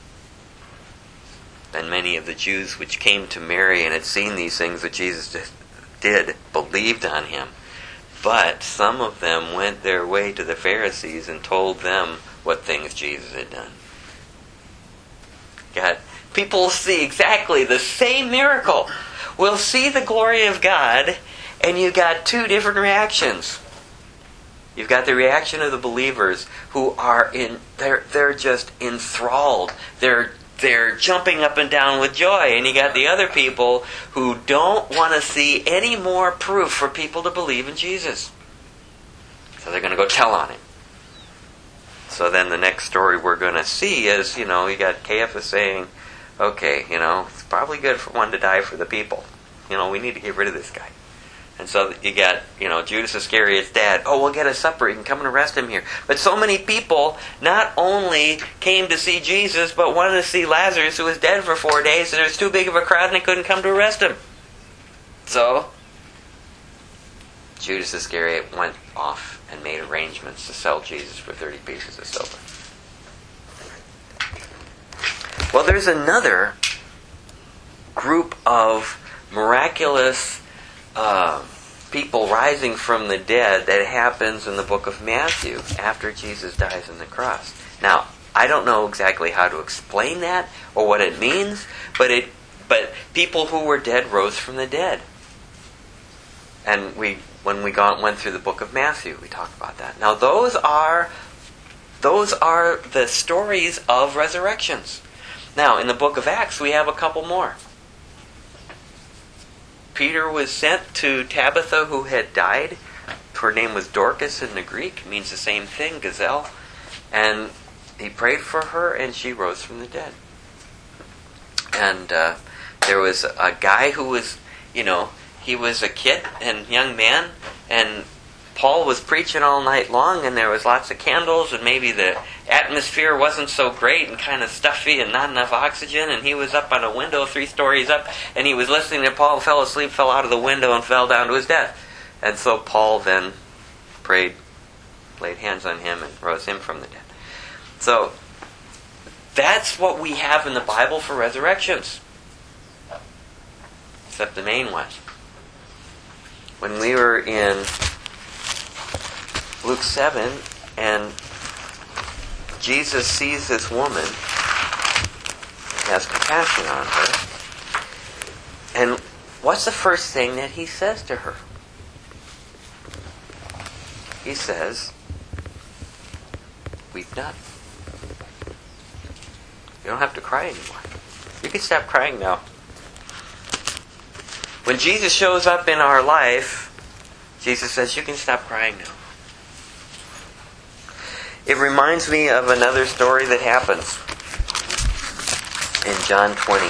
And many of the Jews which came to Mary and had seen these things that Jesus did believed on him. But some of them went their way to the Pharisees and told them what things Jesus had done. God, people see exactly the same miracle. We'll see the glory of God, and you got two different reactions. You've got the reaction of the believers who are they're just enthralled. They're jumping up and down with joy. And you got the other people who don't want to see any more proof for people to believe in Jesus. So they're going to go tell on him. So then the next story we're going to see is, you got Caiaphas saying, okay, it's probably good for one to die for the people. We need to get rid of this guy. And so you got, Judas Iscariot's dad. Oh, we'll get a supper. You can come and arrest him here. But so many people not only came to see Jesus, but wanted to see Lazarus, who was dead for 4 days, and there's too big of a crowd and they couldn't come to arrest him. So Judas Iscariot went off and made arrangements to sell Jesus for 30 pieces of silver. Well, there's another group of miraculous people rising from the dead that happens in the book of Matthew after Jesus dies on the cross. Now, I don't know exactly how to explain that or what it means, but people who were dead rose from the dead. And when we went through the book of Matthew, we talked about that. Now, those are the stories of resurrections. Now, in the book of Acts, we have a couple more. Peter was sent to Tabitha, who had died. Her name was Dorcas in the Greek. It means the same thing, gazelle. And he prayed for her, and she rose from the dead. And there was a guy who was, he was a kid and young man, and Paul was preaching all night long, and there was lots of candles, and maybe the atmosphere wasn't so great and kind of stuffy and not enough oxygen, and he was up on a window 3 stories up, and he was listening to Paul, fell asleep, fell out of the window, and fell down to his death. And so Paul then prayed, laid hands on him, and rose him from the dead. So that's what we have in the Bible for resurrections. Except the main one. When we were in Luke 7, and Jesus sees this woman, has compassion on her, and what's the first thing that he says to her? He says, "Weep not." You don't have to cry anymore. You can stop crying now. When Jesus shows up in our life, Jesus says, you can stop crying now. It reminds me of another story that happens in John 20.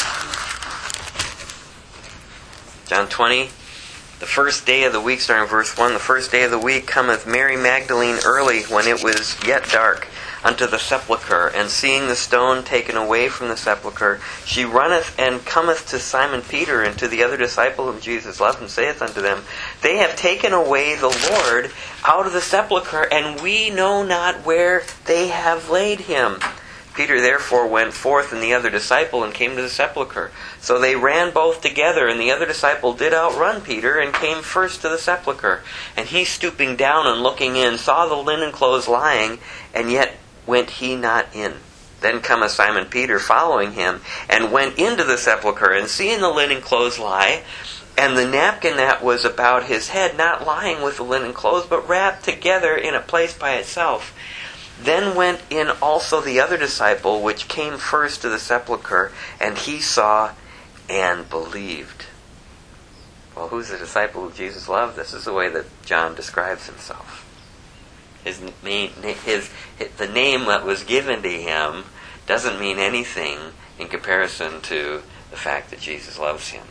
John 20, the first day of the week, starting in verse 1, the first day of the week cometh Mary Magdalene early, when it was yet dark, unto the sepulchre, and seeing the stone taken away from the sepulchre, she runneth and cometh to Simon Peter and to the other disciple whom Jesus loved, and saith unto them, They have taken away the Lord out of the sepulchre, and we know not where they have laid him. Peter therefore went forth, and the other disciple, and came to the sepulchre. So they ran both together, and the other disciple did outrun Peter, and came first to the sepulchre. And he, stooping down and looking in, saw the linen clothes lying, and yet went he not in. Then cometh Simon Peter following him, and went into the sepulchre, and seeing the linen clothes lie, and the napkin that was about his head, not lying with the linen clothes, but wrapped together in a place by itself. Then went in also the other disciple, which came first to the sepulchre, and he saw and believed. Well, who's the disciple who Jesus loved? This is the way that John describes himself. The name that was given to him doesn't mean anything in comparison to the fact that Jesus loves him.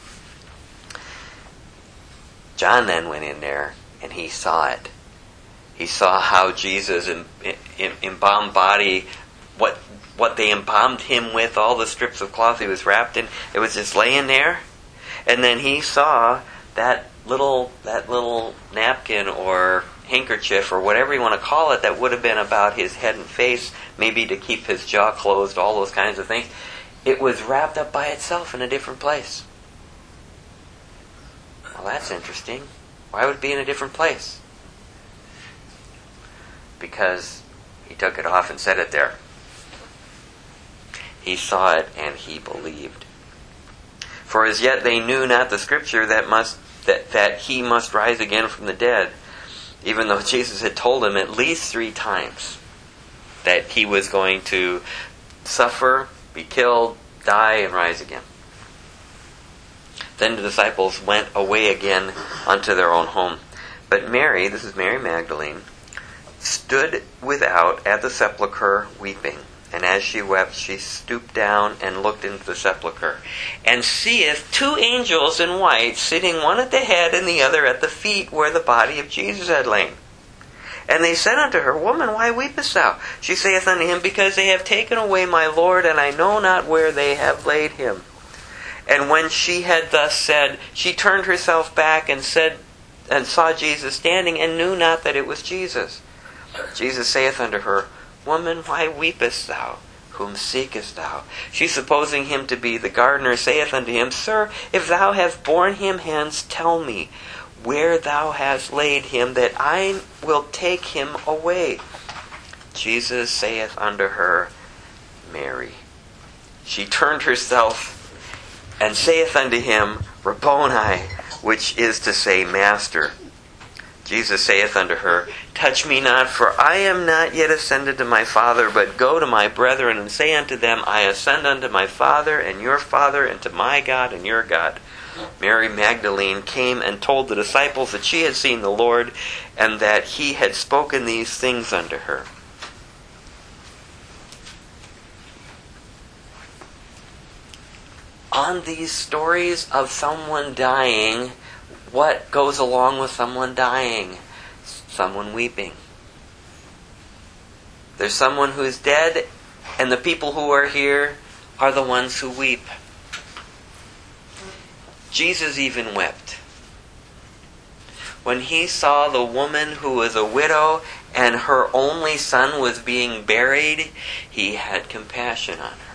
John then went in there, and he saw it. He saw how Jesus embalmed body, what they embalmed him with, all the strips of cloth he was wrapped in. It was just laying there. And then he saw that little napkin or handkerchief or whatever you want to call it that would have been about his head and face, maybe to keep his jaw closed, all those kinds of things. It was wrapped up by itself in a different place. Well, that's interesting. Why would it be in a different place? Because he took it off and set it there. He saw it and he believed. For as yet they knew not the scripture that he must rise again from the dead, even though Jesus had told him at least 3 times that he was going to suffer, be killed, die, and rise again. Then the disciples went away again unto their own home. But Mary, this is Mary Magdalene, stood without at the sepulchre weeping. And as she wept, she stooped down and looked into the sepulchre, and seeth 2 angels in white, sitting one at the head and the other at the feet, where the body of Jesus had lain. And they said unto her, Woman, why weepest thou? She saith unto him, Because they have taken away my Lord, and I know not where they have laid him. And when she had thus said, she turned herself back and saw Jesus standing, and knew not that it was Jesus. Jesus saith unto her, Woman, why weepest thou? Whom seekest thou? She, supposing him to be the gardener, saith unto him, Sir, if thou have borne him hence, tell me where thou hast laid him, that I will take him away. Jesus saith unto her, Mary. She turned herself and saith unto him, Rabboni, which is to say, Master. Jesus saith unto her, Touch me not, for I am not yet ascended to my Father, but go to my brethren, and say unto them, I ascend unto my Father and your Father, and to my God and your God. Mary Magdalene came and told the disciples that she had seen the Lord, and that he had spoken these things unto her. on these stories of someone dying, what goes along with someone dying? Someone weeping. There's someone who is dead, and the people who are here are the ones who weep. Jesus even wept. When he saw the woman who was a widow and her only son was being buried, he had compassion on her.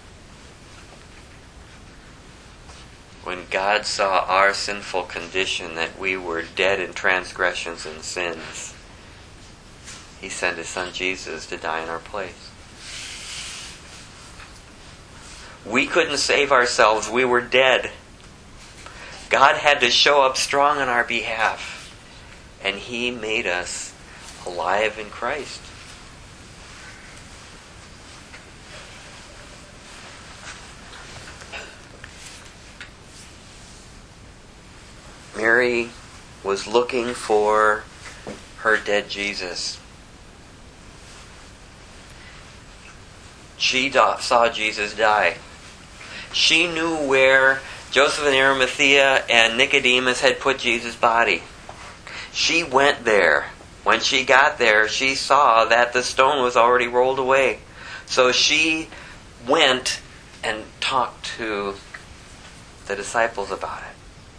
When God saw our sinful condition, that we were dead in transgressions and sins, he sent his son Jesus to die in our place. We couldn't save ourselves. We were dead. God had to show up strong on our behalf. And he made us alive in Christ. Mary was looking for her dead Jesus. She saw Jesus die. She knew where Joseph of Arimathea and Nicodemus had put Jesus' body. She went there. When she got there, she saw that the stone was already rolled away. So she went and talked to the disciples about it.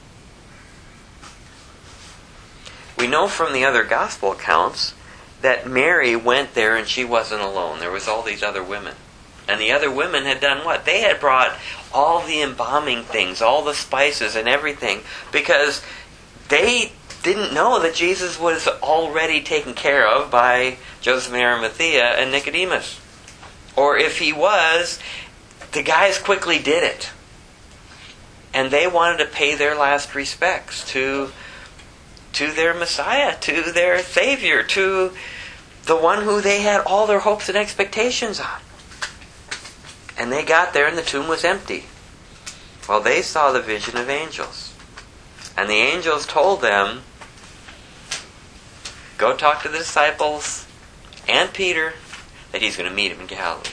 We know from the other gospel accounts that Mary went there and she wasn't alone. There was all these other women. And the other women had done what? They had brought all the embalming things, all the spices and everything, because they didn't know that Jesus was already taken care of by Joseph of Arimathea and Nicodemus. Or if he was, the guys quickly did it. And they wanted to pay their last respects to their Messiah, to their Savior, to the one who they had all their hopes and expectations on. And they got there and the tomb was empty. Well, they saw the vision of angels. And the angels told them, go talk to the disciples and Peter that he's going to meet him in Galilee.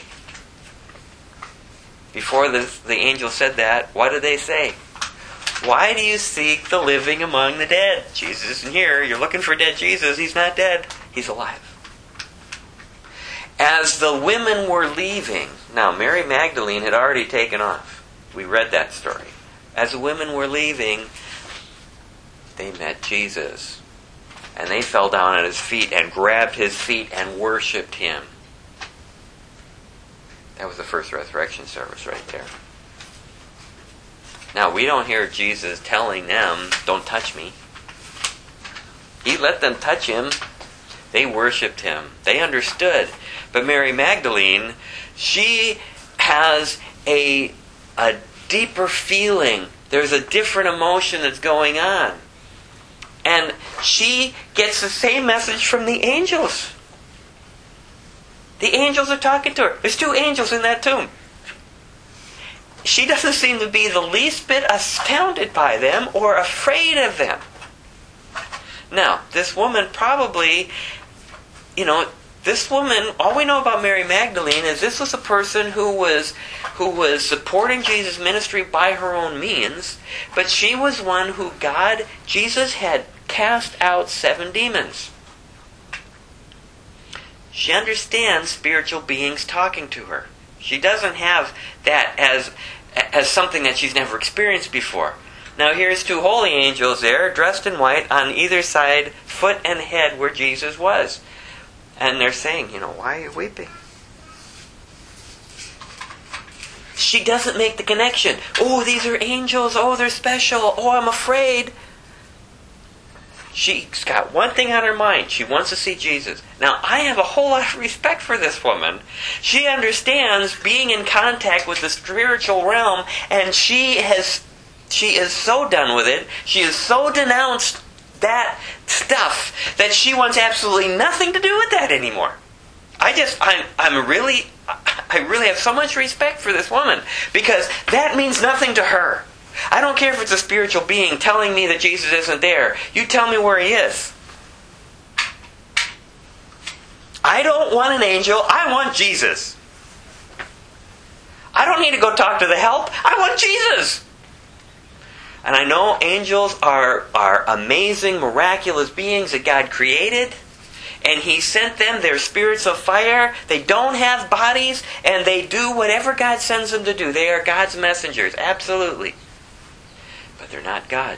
Before the angel said that, what did they say? Why do you seek the living among the dead? Jesus isn't here. You're looking for dead Jesus. He's not dead. He's alive. As the women were leaving, now Mary Magdalene had already taken off. We read that story. As the women were leaving, they met Jesus. And they fell down at his feet and grabbed his feet and worshipped him. That was the first resurrection service right there. Now, we don't hear Jesus telling them, don't touch me. He let them touch him. They worshipped him. They understood. But Mary Magdalene, she has a deeper feeling. There's a different emotion that's going on. And she gets the same message from the angels. The angels are talking to her. There's 2 angels in that tomb. She doesn't seem to be the least bit astounded by them or afraid of them. Now, this woman probably, this woman, all we know about Mary Magdalene is this was a person who was supporting Jesus' ministry by her own means, but she was one who Jesus had cast out 7 demons. She understands spiritual beings talking to her. She doesn't have that as something that she's never experienced before. Now here's 2 holy angels there, dressed in white, on either side, foot and head where Jesus was. And they're saying, why are you weeping? She doesn't make the connection. Oh, these are angels. Oh, they're special. Oh, I'm afraid. She's got one thing on her mind. She wants to see Jesus. Now, I have a whole lot of respect for this woman. She understands being in contact with the spiritual realm, and she is so done with it. She has so denounced that stuff that she wants absolutely nothing to do with that anymore. I really have so much respect for this woman, because that means nothing to her. I don't care if it's a spiritual being telling me that Jesus isn't there. You tell me where he is. I don't want an angel. I want Jesus. I don't need to go talk to the help. I want Jesus. And I know angels are amazing, miraculous beings that God created. And He sent them. They're spirits of fire. They don't have bodies. And they do whatever God sends them to do. They are God's messengers. Absolutely. But they're not God.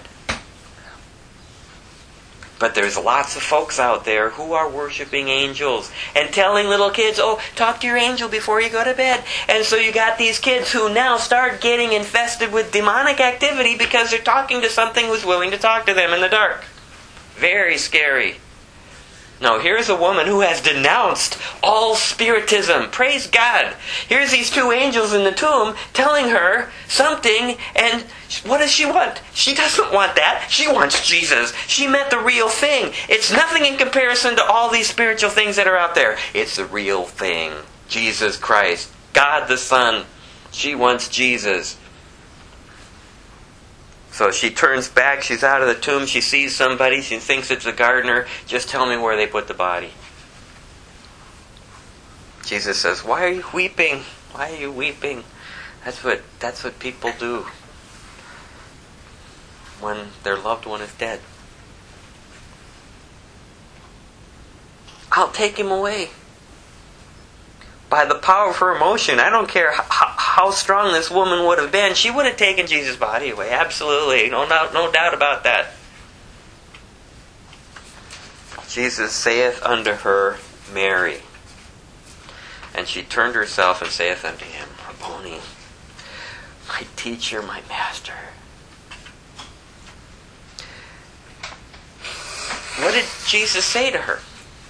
But there's lots of folks out there who are worshiping angels and telling little kids, oh, talk to your angel before you go to bed. And so you got these kids who now start getting infested with demonic activity because they're talking to something who's willing to talk to them in the dark. Very scary. No, here's a woman who has denounced all spiritism. Praise God. Here's these two angels in the tomb telling her something, and what does she want? She doesn't want that. She wants Jesus. She meant the real thing. It's nothing in comparison to all these spiritual things that are out there. It's the real thing. Jesus Christ. God the Son. She wants Jesus. So she turns back, she's out of the tomb, she sees somebody, she thinks it's a gardener. Just tell me where they put the body. Jesus says, why are you weeping? Why are you weeping? That's what people do when their loved one is dead. I'll take him away. By the power of her emotion, I don't care how strong this woman would have been, she would have taken Jesus' body away. Absolutely. No doubt about that. Jesus saith unto her, Mary. And she turned herself and saith unto him, Rabboni, my teacher, my master. What did Jesus say to her?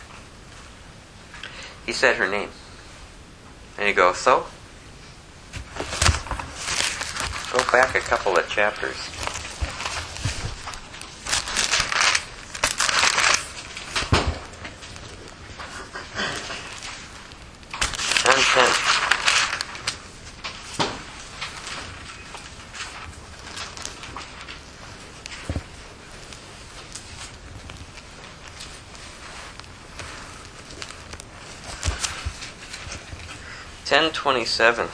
He said her name. And you go, so? Go back a couple of chapters. John 10. (10:27).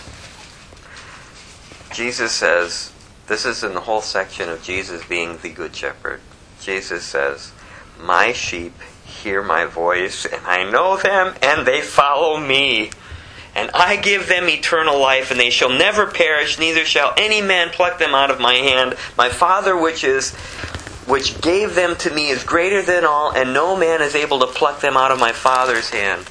Jesus says, this is in the whole section of Jesus being the Good Shepherd. Jesus says, my sheep hear my voice, and I know them, and they follow me. And I give them eternal life, and they shall never perish, neither shall any man pluck them out of my hand. My Father which gave them to me is greater than all, and no man is able to pluck them out of my Father's hand.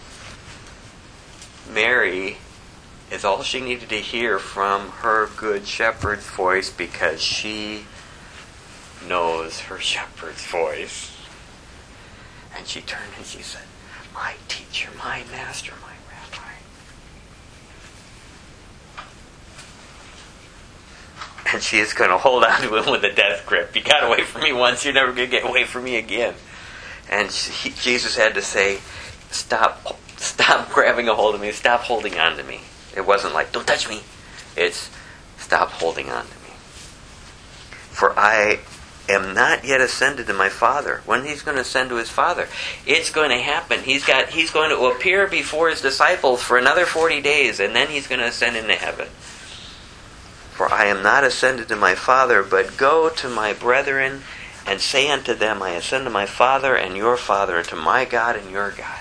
Mary is all she needed to hear from her Good Shepherd's voice, because she knows her shepherd's voice. And she turned and she said, my teacher, my master, my rabbi. And she is going to hold on to him with a death grip. You got away from me once, you're never going to get away from me again. And Jesus had to say, stop grabbing a hold of me, stop holding on to me. It wasn't like, don't touch me. It's, stop holding on to me. For I am not yet ascended to my Father. When He's going to ascend to His Father, it's going to happen. He's going to appear before His disciples for another 40 days, and then He's going to ascend into heaven. For I am not ascended to my Father, but go to my brethren, and say unto them, I ascend to my Father and your Father, and to my God and your God.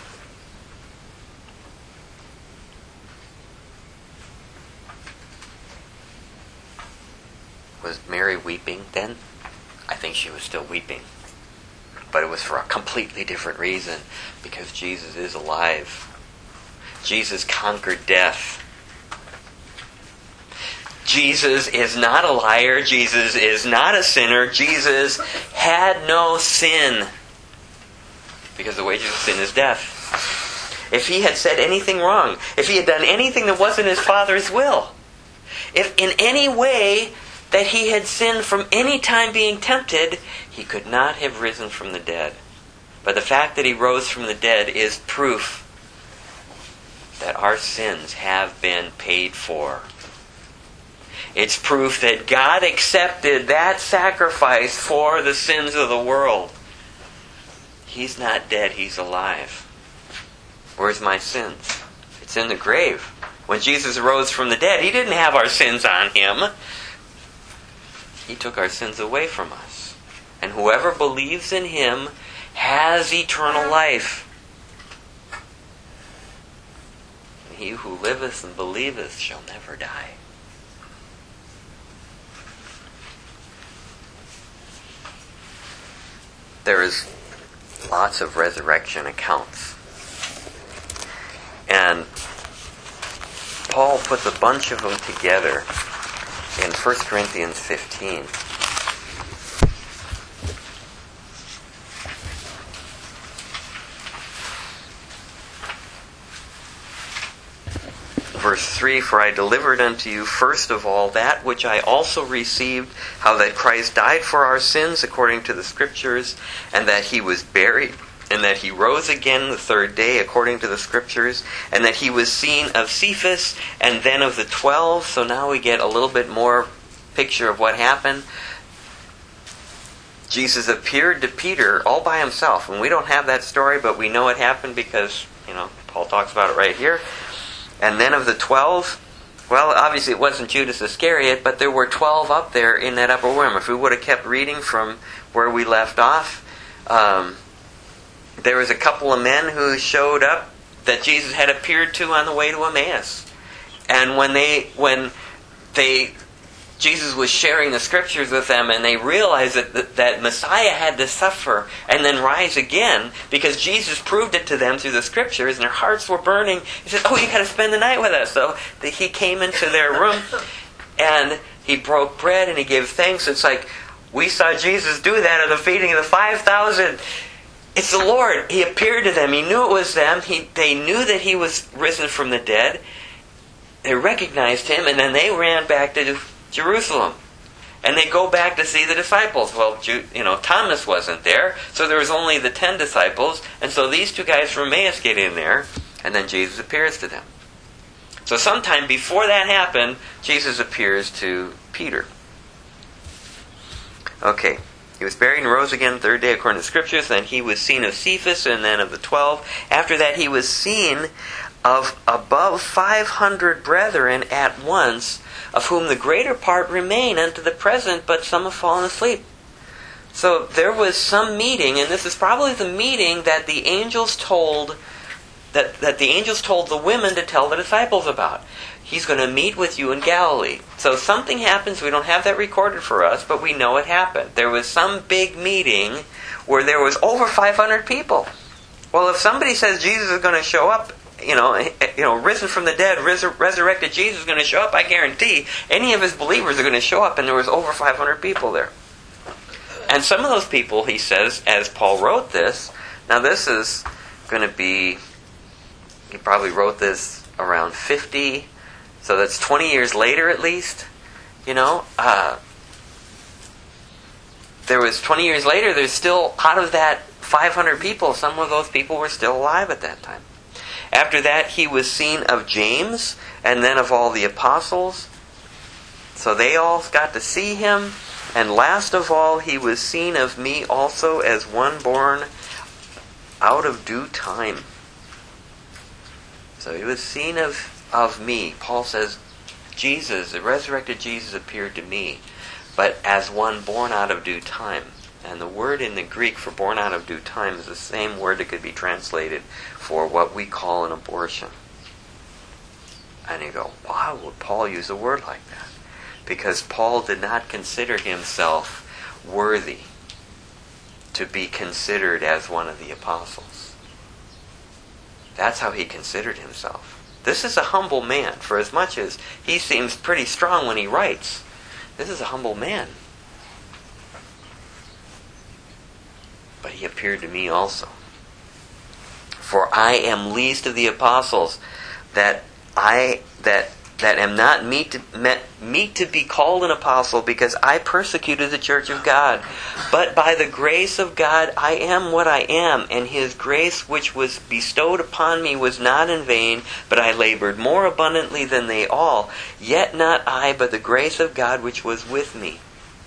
Was Mary weeping then? I think she was still weeping. But it was for a completely different reason. Because Jesus is alive. Jesus conquered death. Jesus is not a liar. Jesus is not a sinner. Jesus had no sin. Because the wages of sin is death. If He had said anything wrong, if He had done anything that wasn't His Father's will, if in any way that He had sinned from any time being tempted, He could not have risen from the dead. But the fact that He rose from the dead is proof that our sins have been paid for. It's proof that God accepted that sacrifice for the sins of the world. He's not dead, He's alive. Where's my sins? It's in the grave. When Jesus rose from the dead, He didn't have our sins on Him. He took our sins away from us. And whoever believes in Him has eternal life. And he who liveth and believeth shall never die. There is lots of resurrection accounts. And Paul puts a bunch of them together in 1 Corinthians 15. Verse 3, For I delivered unto you first of all that which I also received, how that Christ died for our sins according to the Scriptures, and that He was buried, and that He rose again the third day according to the Scriptures, and that He was seen of Cephas, and then of the 12. So now we get a little bit more picture of what happened. Jesus appeared to Peter all by Himself, and we don't have that story, but we know it happened because, Paul talks about it right here. And then of the 12, well, obviously it wasn't Judas Iscariot, but there were 12 up there in that upper room. If we would have kept reading from where we left off, there was a couple of men who showed up that Jesus had appeared to on the way to Emmaus. And when Jesus was sharing the Scriptures with them, and they realized that Messiah had to suffer and then rise again, because Jesus proved it to them through the Scriptures, and their hearts were burning. He said, you got to spend the night with us. So He came into their room, and He broke bread, and He gave thanks. It's like, we saw Jesus do that at the feeding of the 5,000. It's the Lord. He appeared to them. He knew it was them. They knew that He was risen from the dead. They recognized Him, and then they ran back to Jerusalem. And they go back to see the disciples. Well, Thomas wasn't there, so there was only the 10 disciples, and so these two guys from Emmaus get in there, and then Jesus appears to them. So sometime before that happened, Jesus appears to Peter. Okay. He was buried and rose again the third day according to the Scriptures. Then He was seen of Cephas, and then of the 12. After that He was seen of above 500 brethren at once, of whom the greater part remain unto the present, but some have fallen asleep. So there was some meeting, and this is probably the meeting that the angels told that the angels told the women to tell the disciples about. He's going to meet with you in Galilee. So something happens. We don't have that recorded for us, but we know it happened. There was some big meeting where there was over 500 people. Well, if somebody says Jesus is going to show up, risen from the dead, resurrected Jesus is going to show up, I guarantee any of His believers are going to show up, and there was over 500 people there. And some of those people, he says, as Paul wrote this, now this is going to be, he probably wrote this around 50, so that's 20 years later at least, there was 20 years later, there's still, out of that 500 people, some of those people were still alive at that time. After that, He was seen of James, and then of all the apostles. So they all got to see Him. And last of all, He was seen of me also, as one born out of due time. So He was seen of me. Paul says, Jesus, the resurrected Jesus, appeared to me, but as one born out of due time. And the word in the Greek for born out of due time is the same word that could be translated for what we call an abortion. And you go, why would Paul use a word like that? Because Paul did not consider himself worthy to be considered as one of the apostles. That's how he considered himself. This is a humble man, for as much as he seems pretty strong when he writes, this is a humble man. But he appeared to me also. For I am least of the apostles, that am not meet to be called an apostle, because I persecuted the church of God. But by the grace of God I am what I am, and His grace which was bestowed upon me was not in vain, but I labored more abundantly than they all. Yet not I, but the grace of God which was with me.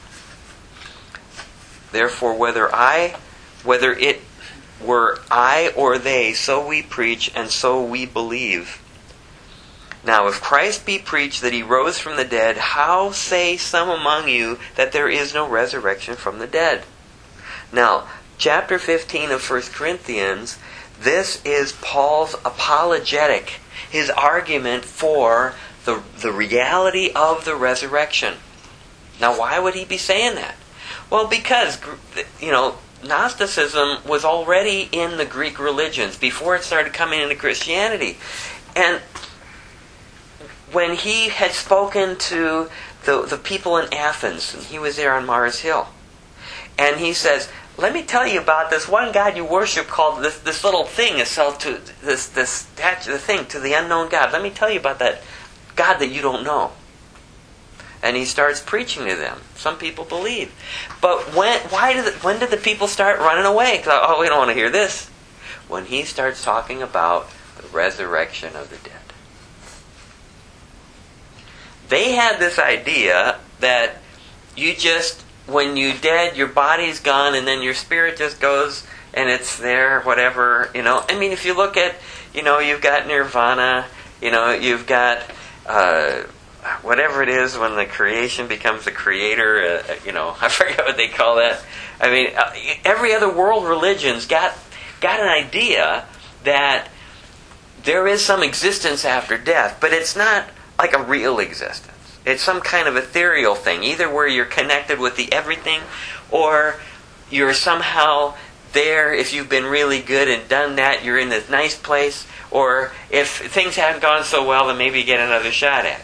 Therefore, whether it were I or they, so we preach, and so we believe. Now, if Christ be preached that he rose from the dead, how say some among you that there is no resurrection from the dead? Now, chapter 15 of 1 Corinthians, this is Paul's apologetic, his argument for the reality of the resurrection. Now, why would he be saying that? Well, because, Gnosticism was already in the Greek religions before it started coming into Christianity. And when he had spoken to the people in Athens, and he was there on Mars Hill, and he says, let me tell you about this one God you worship called this little thing itself, to this statue, the thing, to the unknown God. Let me tell you about that God that you don't know. And he starts preaching to them. Some people believe. But when did the people start running away? Oh, we don't want to hear this. When he starts talking about the resurrection of the dead. They had this idea that when you're dead, your body's gone, and then your spirit just goes, and it's there, whatever, I mean, if you look at, you've got nirvana, you've got, whatever it is when the creation becomes the creator, I forget what they call that. I mean, every other world religion's got an idea that there is some existence after death, but it's not like a real existence. It's some kind of ethereal thing, either where you're connected with the everything, or you're somehow there. If you've been really good and done that, you're in this nice place, or if things haven't gone so well, then maybe you get another shot at it.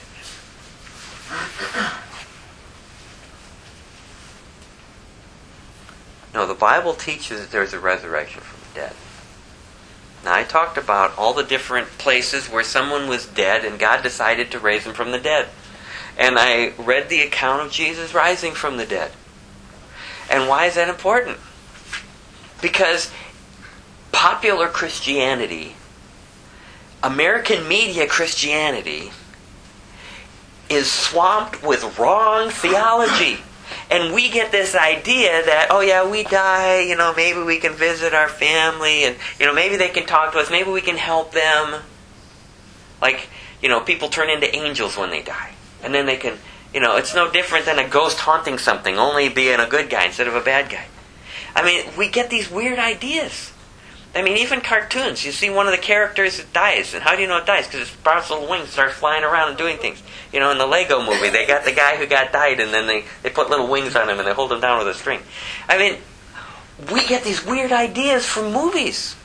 No, the Bible teaches that there's a resurrection from the dead. Now, I talked about all the different places where someone was dead and God decided to raise him from the dead. And I read the account of Jesus rising from the dead. And why is that important? Because popular Christianity, American media Christianity, is swamped with wrong theology. And we get this idea that, oh yeah, we die, maybe we can visit our family, and, maybe they can talk to us, maybe we can help them. Like, people turn into angels when they die. And then they can, it's no different than a ghost haunting something, only being a good guy instead of a bad guy. I mean, we get these weird ideas. I mean, even cartoons, you see one of the characters that dies, and how do you know it dies? Because it sprouts little wings and starts flying around and doing things. In the Lego movie, they got the guy who died, and then they put little wings on him and they hold him down with a string. I mean, we get these weird ideas from movies.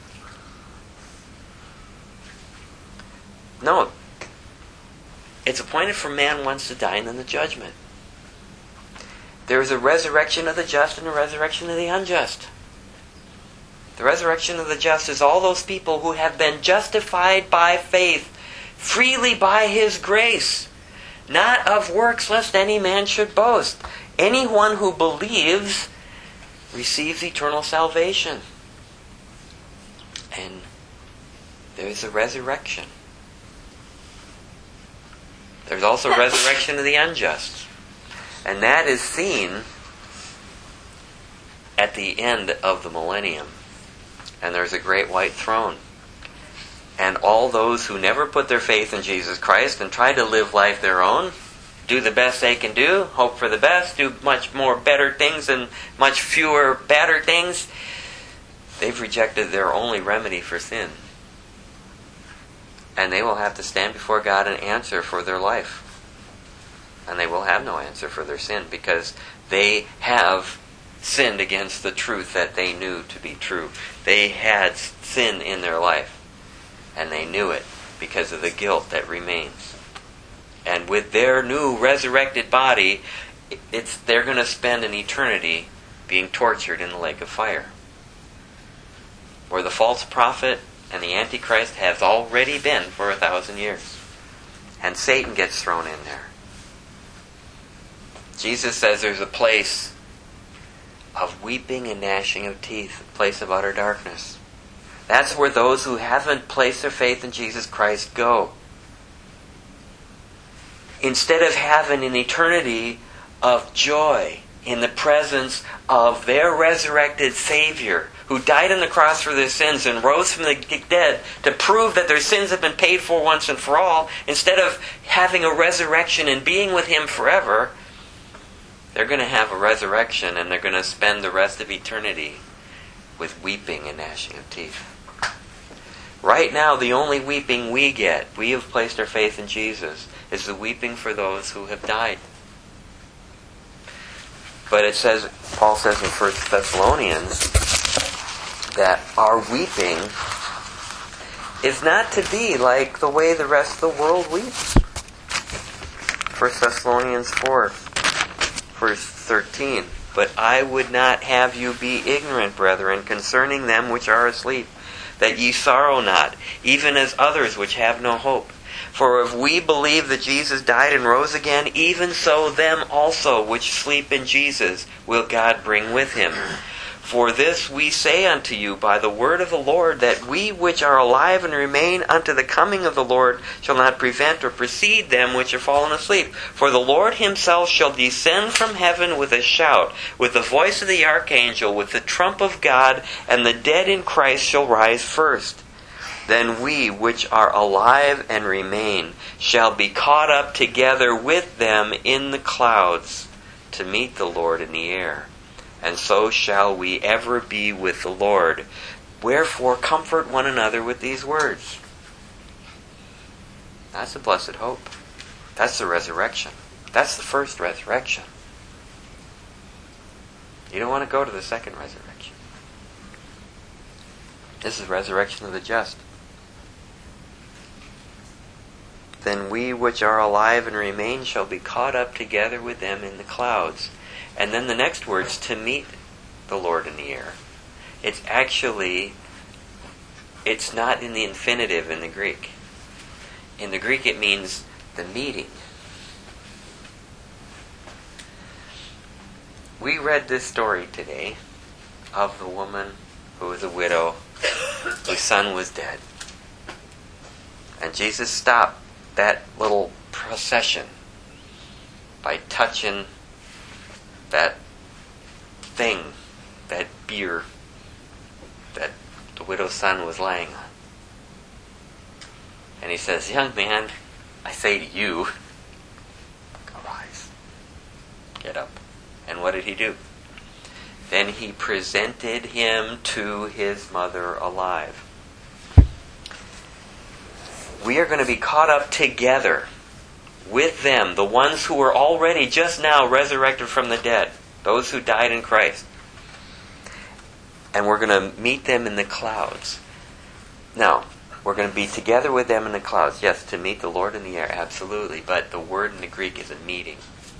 No. It's appointed for man once to die and then the judgment. There is a resurrection of the just and a resurrection of the unjust. The resurrection of the just is all those people who have been justified by faith, freely by His grace, not of works, lest any man should boast. Anyone who believes receives eternal salvation. And there's a resurrection. There's also resurrection of the unjust. And that is seen at the end of the millennium. And there's a great white throne. And all those who never put their faith in Jesus Christ and try to live life their own, do the best they can do, hope for the best, do much more better things and much fewer badder things, they've rejected their only remedy for sin. And they will have to stand before God and answer for their life. And they will have no answer for their sin because they have sinned against the truth that they knew to be true. They had sin in their life. And they knew it because of the guilt that remains. And with their new resurrected body, they're going to spend an eternity being tortured in the lake of fire. Where the false prophet and the Antichrist has already been for 1,000 years. And Satan gets thrown in there. Jesus says there's a place of weeping and gnashing of teeth, a place of utter darkness. That's where those who haven't placed their faith in Jesus Christ go. Instead of having an eternity of joy in the presence of their resurrected Savior, who died on the cross for their sins and rose from the dead to prove that their sins have been paid for once and for all, instead of having a resurrection and being with Him forever, they're going to have a resurrection and they're going to spend the rest of eternity with weeping and gnashing of teeth. Right now, the only weeping we get, we have placed our faith in Jesus, is the weeping for those who have died. But it says, Paul says in 1 Thessalonians, that our weeping is not to be like the way the rest of the world weeps. 1 Thessalonians 4, verse 13. But I would not have you be ignorant, brethren, concerning them which are asleep, that ye sorrow not, even as others which have no hope. For if we believe that Jesus died and rose again, even so them also which sleep in Jesus will God bring with Him. For this we say unto you by the word of the Lord, that we which are alive and remain unto the coming of the Lord shall not prevent or precede them which are fallen asleep. For the Lord Himself shall descend from heaven with a shout, with the voice of the archangel, with the trump of God, and the dead in Christ shall rise first. Then we which are alive and remain shall be caught up together with them in the clouds to meet the Lord in the air. And so shall we ever be with the Lord. Wherefore comfort one another with these words. That's the blessed hope. That's the resurrection. That's the first resurrection. You don't want to go to the second resurrection. This is resurrection of the just. Then we which are alive and remain shall be caught up together with them in the clouds. And then the next words, to meet the Lord in the air. It's not in the infinitive in the Greek. In the Greek it means the meeting. We read this story today of the woman who was a widow, whose son was dead. And Jesus stopped that little procession by touching that thing, that bier that the widow's son was laying on. And He says, young man, I say to you, arise, get up. And what did He do? Then He presented him to his mother alive. We are going to be caught up together with them, the ones who were already just now resurrected from the dead, those who died in Christ. And we're going to meet them in the clouds. Now, we're going to be together with them in the clouds. Yes, to meet the Lord in the air, absolutely. But the word in the Greek is a meeting.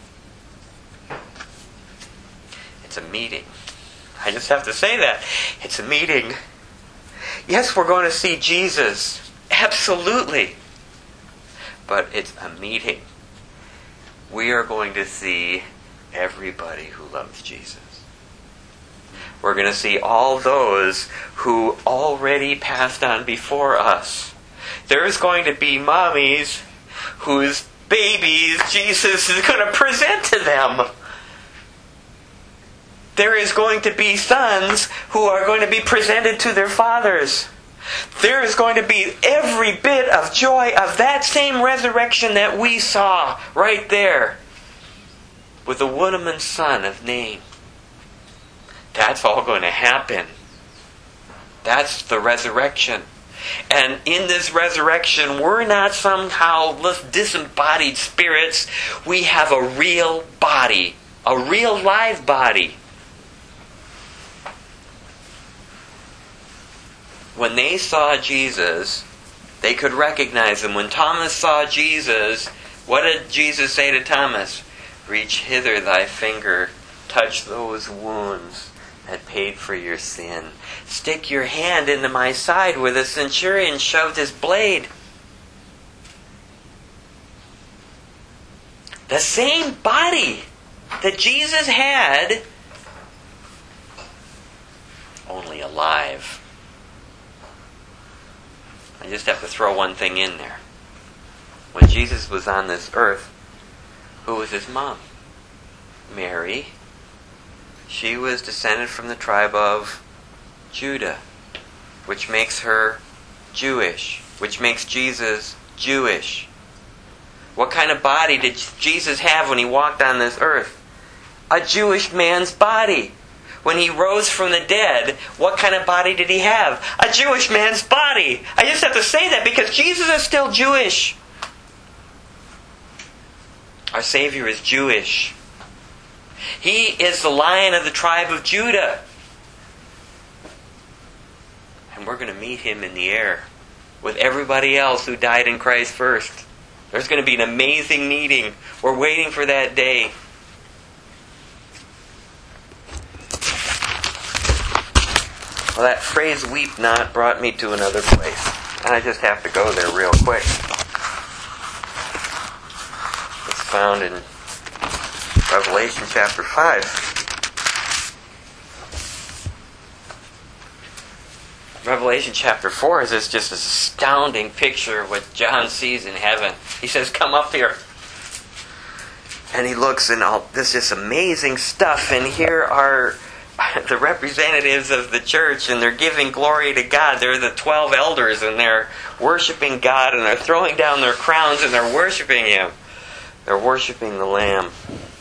It's a meeting. I just have to say that. It's a meeting. Yes, we're going to see Jesus. Absolutely. But it's a meeting. We are going to see everybody who loves Jesus. We're going to see all those who already passed on before us. There's going to be mommies whose babies Jesus is going to present to them. There is going to be sons who are going to be presented to their fathers. There is going to be every bit of joy of that same resurrection that we saw right there with the woman's son of Nain. That's all going to happen. That's the resurrection. And in this resurrection, we're not somehow disembodied spirits. We have a real body, a real live body. When they saw Jesus, they could recognize Him. When Thomas saw Jesus, what did Jesus say to Thomas? Reach hither thy finger, touch those wounds that paid for your sin. Stick your hand into my side where the centurion shoved his blade. The same body that Jesus had, only alive. I just have to throw one thing in there. When Jesus was on this earth, who was His mom? Mary. She was descended from the tribe of Judah, which makes her Jewish, which makes Jesus Jewish. What kind of body did Jesus have when he walked on this earth? A Jewish man's body. When he rose from the dead, what kind of body did he have? A Jewish man's body. I just have to say that because Jesus is still Jewish. Our Savior is Jewish. He is the Lion of the tribe of Judah. And we're going to meet Him in the air with everybody else who died in Christ first. There's going to be an amazing meeting. We're waiting for that day. Well, that phrase, weep not, brought me to another place. And I just have to go there real quick. It's found in Revelation chapter 5. Revelation chapter 4 is just this astounding picture of what John sees in heaven. He says, come up here. And he looks and all this is amazing stuff. And here are the representatives of the church, and they're giving glory to God. They're the 12 elders, and they're worshiping God, and they're throwing down their crowns, and they're worshiping Him. They're worshiping the Lamb.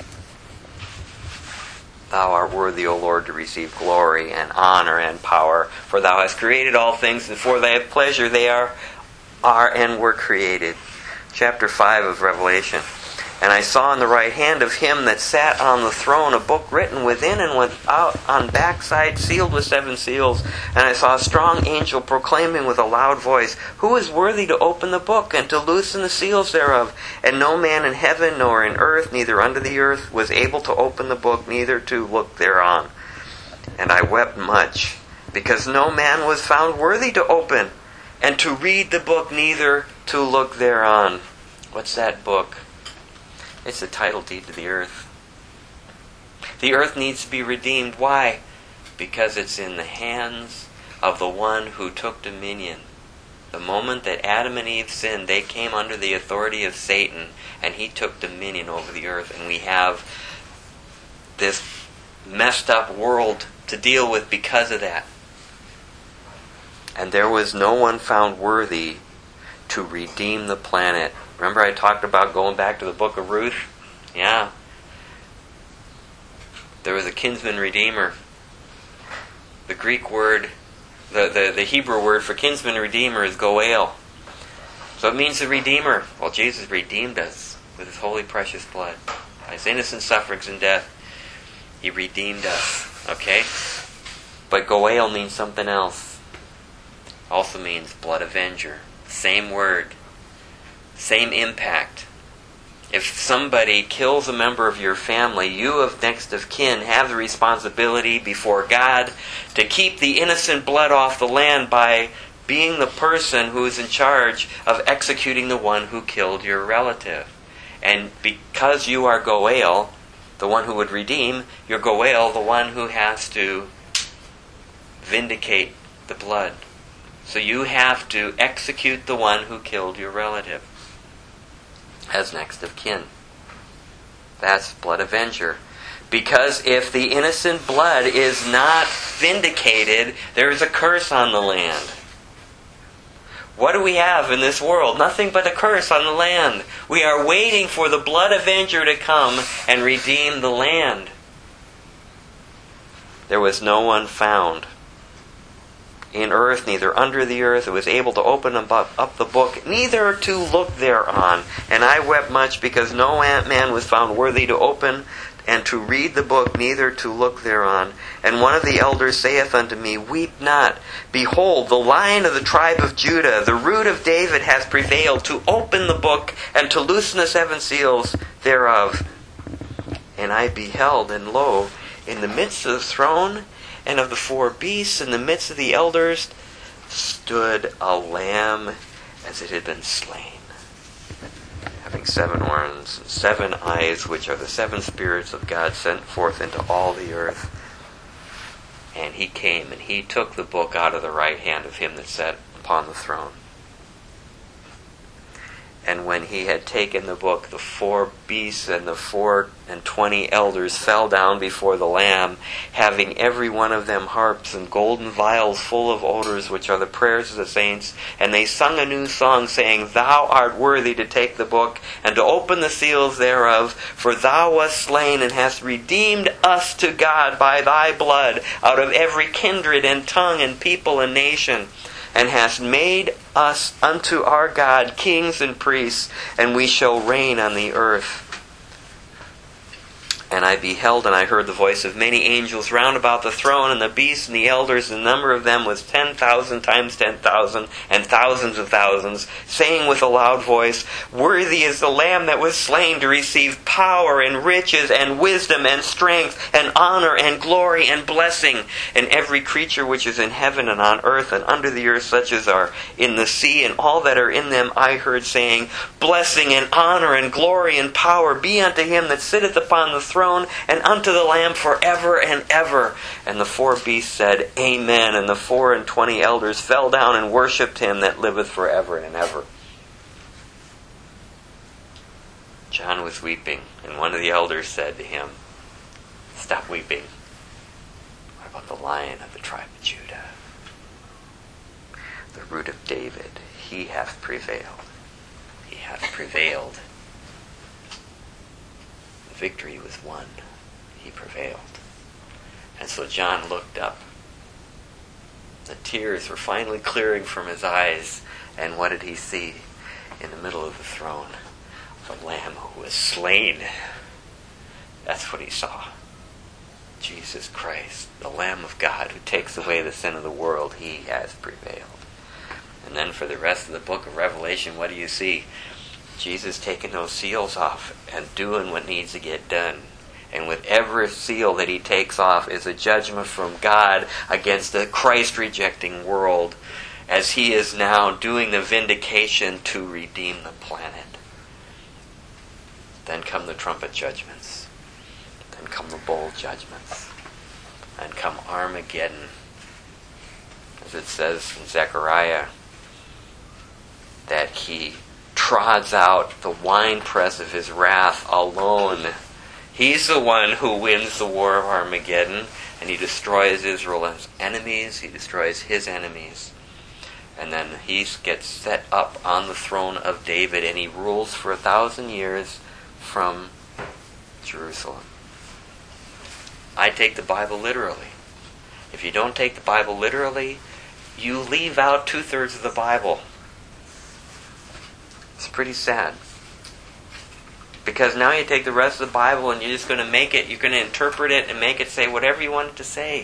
Thou art worthy, O Lord, to receive glory and honor and power, for Thou hast created all things, and for Thy pleasure they are and were created. Chapter 5 of Revelation. And I saw in the right hand of Him that sat on the throne a book written within and without on backside, sealed with 7 seals. And I saw a strong angel proclaiming with a loud voice, Who is worthy to open the book and to loosen the seals thereof? And no man in heaven nor in earth, neither under the earth, was able to open the book, neither to look thereon. And I wept much, because no man was found worthy to open, and to read the book, neither to look thereon. What's that book? It's the title deed to the earth. The earth needs to be redeemed. Why? Because it's in the hands of the one who took dominion. The moment that Adam and Eve sinned, they came under the authority of Satan, and he took dominion over the earth. And we have this messed up world to deal with because of that. And there was no one found worthy to redeem the planet. Remember I talked about going back to the book of Ruth? Yeah. There was a kinsman redeemer. The Greek word, the Hebrew word for kinsman redeemer is goel. So it means the redeemer. Well, Jesus redeemed us with His holy precious blood. By His innocent sufferings and death, He redeemed us. Okay? But goel means something else. Also means blood avenger. Same word. Same impact. If somebody kills a member of your family, you of next of kin have the responsibility before God to keep the innocent blood off the land by being the person who is in charge of executing the one who killed your relative. And because you are goel, the one who would redeem, you're goel, the one who has to vindicate the blood. So you have to execute the one who killed your relative as next of kin. That's blood avenger. Because if the innocent blood is not vindicated, there is a curse on the land. What do we have in this world? Nothing but a curse on the land. We are waiting for the blood avenger to come and redeem the land. There was no one found in earth, neither under the earth, who was able to open up the book, neither to look thereon. And I wept much, because no man was found worthy to open and to read the book, neither to look thereon. And one of the elders saith unto me, Weep not. Behold, the Lion of the tribe of Judah, the root of David, hath prevailed to open the book and to loosen the 7 seals thereof. And I beheld, and lo, in the midst of the throne and of the 4 beasts, in the midst of the elders, stood a lamb as it had been slain, having 7 horns and 7 eyes, which are the 7 spirits of God sent forth into all the earth. And He came, and He took the book out of the right hand of Him that sat upon the throne. And when he had taken the book, the 4 beasts and the 24 elders fell down before the Lamb, having every one of them harps and golden vials full of odors, which are the prayers of the saints. And they sung a new song, saying, Thou art worthy to take the book and to open the seals thereof, for thou wast slain and hast redeemed us to God by thy blood out of every kindred and tongue and people and nation, and hast made us unto our God kings and priests, and we shall reign on the earth. And I beheld, and I heard the voice of many angels round about the throne, and the beasts and the elders, and the number of them was 10,000 times 10,000, and thousands of thousands, saying with a loud voice, Worthy is the Lamb that was slain to receive power and riches and wisdom and strength and honor and glory and blessing. And every creature which is in heaven and on earth and under the earth, such as are in the sea, and all that are in them, I heard saying, Blessing and honor and glory and power be unto him that sitteth upon the throne, and unto the Lamb forever and ever. And the 4 beasts said, Amen. And the 24 elders fell down and worshipped him that liveth forever and ever. John was weeping, and one of the elders said to him, Stop weeping. What about the Lion of the tribe of Judah? The root of David, he hath prevailed. He hath prevailed. Victory was won. He prevailed. And so John looked up. The tears were finally clearing from his eyes. And what did he see? In the middle of the throne, the Lamb who was slain. That's what he saw. Jesus Christ, the Lamb of God who takes away the sin of the world. He has prevailed. And then for the rest of the book of Revelation, what do you see? Jesus taking those seals off and doing what needs to get done. And with every seal that he takes off is a judgment from God against the Christ-rejecting world, as he is now doing the vindication to redeem the planet. Then come the trumpet judgments. Then come the bowl judgments. And come Armageddon. As it says in Zechariah, that he trods out the winepress of his wrath alone. He's the one who wins the war of Armageddon, and he destroys Israel's enemies. He destroys his enemies. And then he gets set up on the throne of David, and he rules for 1,000 years from Jerusalem. I take the Bible literally. If you don't take the Bible literally, you leave out 2/3 of the Bible. It's pretty sad. Because now you take the rest of the Bible and you're just going to make it, you're going to interpret it and make it say whatever you want it to say.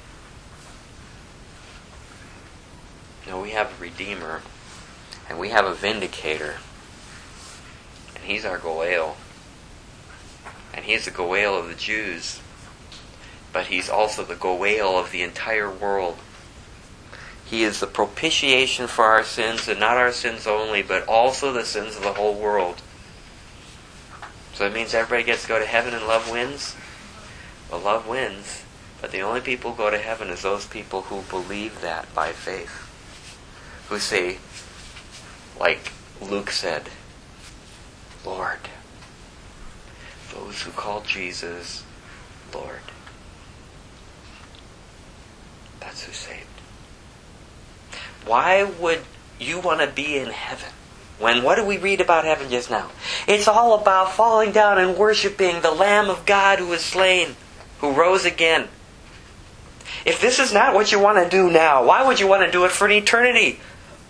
No, we have a Redeemer, and we have a Vindicator, and he's our Goel. And he's the Goel of the Jews, but he's also the Goel of the entire world. He is the propitiation for our sins, and not our sins only, but also the sins of the whole world. So it means everybody gets to go to heaven and love wins? Well, love wins, but the only people who go to heaven is those people who believe that by faith. Who say, like Luke said, Lord. Those who call Jesus Lord. That's who's saved. Why would you want to be in heaven? What did we read about heaven just now? It's all about falling down and worshiping the Lamb of God who was slain, who rose again. If this is not what you want to do now, why would you want to do it for an eternity?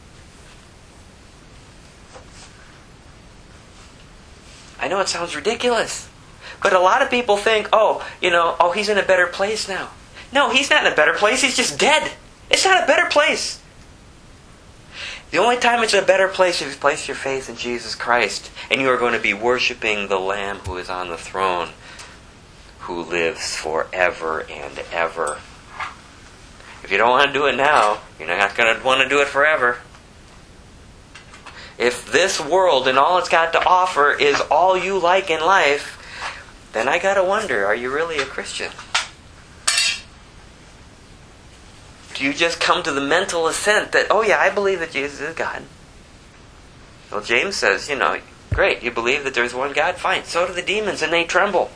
I know it sounds ridiculous, but a lot of people think, he's in a better place now. No, he's not in a better place. He's just dead. It's not a better place. The only time it's a better place is if you place your faith in Jesus Christ, and you are going to be worshiping the Lamb who is on the throne, who lives forever and ever. If you don't want to do it now, you're not going to want to do it forever. If this world and all it's got to offer is all you like in life, then I got to wonder, are you really a Christian? Do you just come to the mental assent that, I believe that Jesus is God? Well, James says, great, you believe that there's one God? Fine. So do the demons, and they tremble.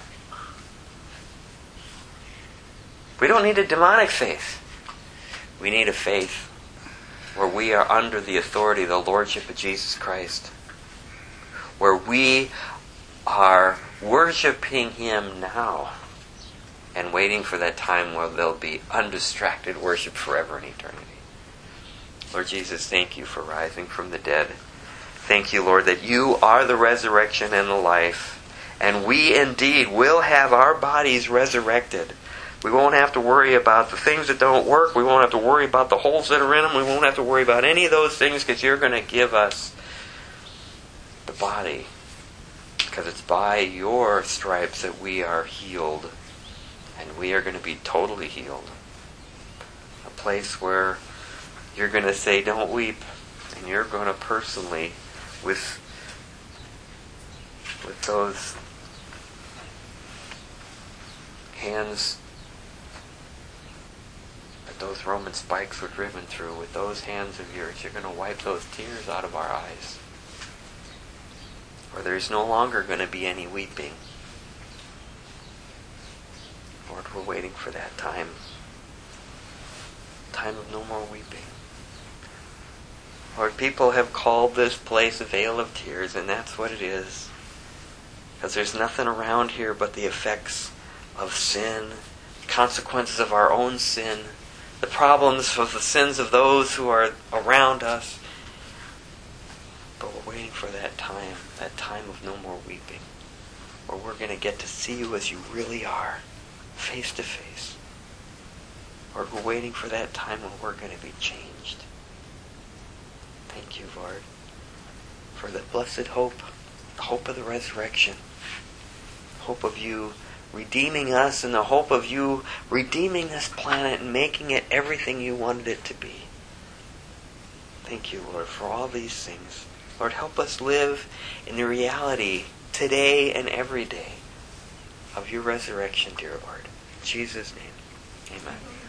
We don't need a demonic faith. We need a faith where we are under the authority, the lordship of Jesus Christ. Where we are worshiping Him now and waiting for that time where there'll be undistracted worship forever in eternity. Lord Jesus, thank you for rising from the dead. Thank you, Lord, that you are the resurrection and the life. And we indeed will have our bodies resurrected. We won't have to worry about the things that don't work. We won't have to worry about the holes that are in them. We won't have to worry about any of those things because you're going to give us the body. Because it's by your stripes that we are healed. And we are going to be totally healed. A place where you're going to say, don't weep. And you're going to personally, with those hands that those Roman spikes were driven through, with those hands of yours, you're going to wipe those tears out of our eyes. Or there's no longer going to be any weeping. Lord, we're waiting for that time. Time of no more weeping. Lord, people have called this place a vale of tears, and that's what it is. Because there's nothing around here but the effects of sin, consequences of our own sin, the problems of the sins of those who are around us. But we're waiting for that time of no more weeping, where we're going to get to see you as you really are, face to face. Lord, we're waiting for that time when we're going to be changed. Thank you, Lord, for the blessed hope, the hope of the resurrection, hope of you redeeming us, and the hope of you redeeming this planet and making it everything you wanted it to be. Thank you, Lord, for all these things. Lord, help us live in the reality today and every day of your resurrection, dear Lord. In Jesus' name, amen.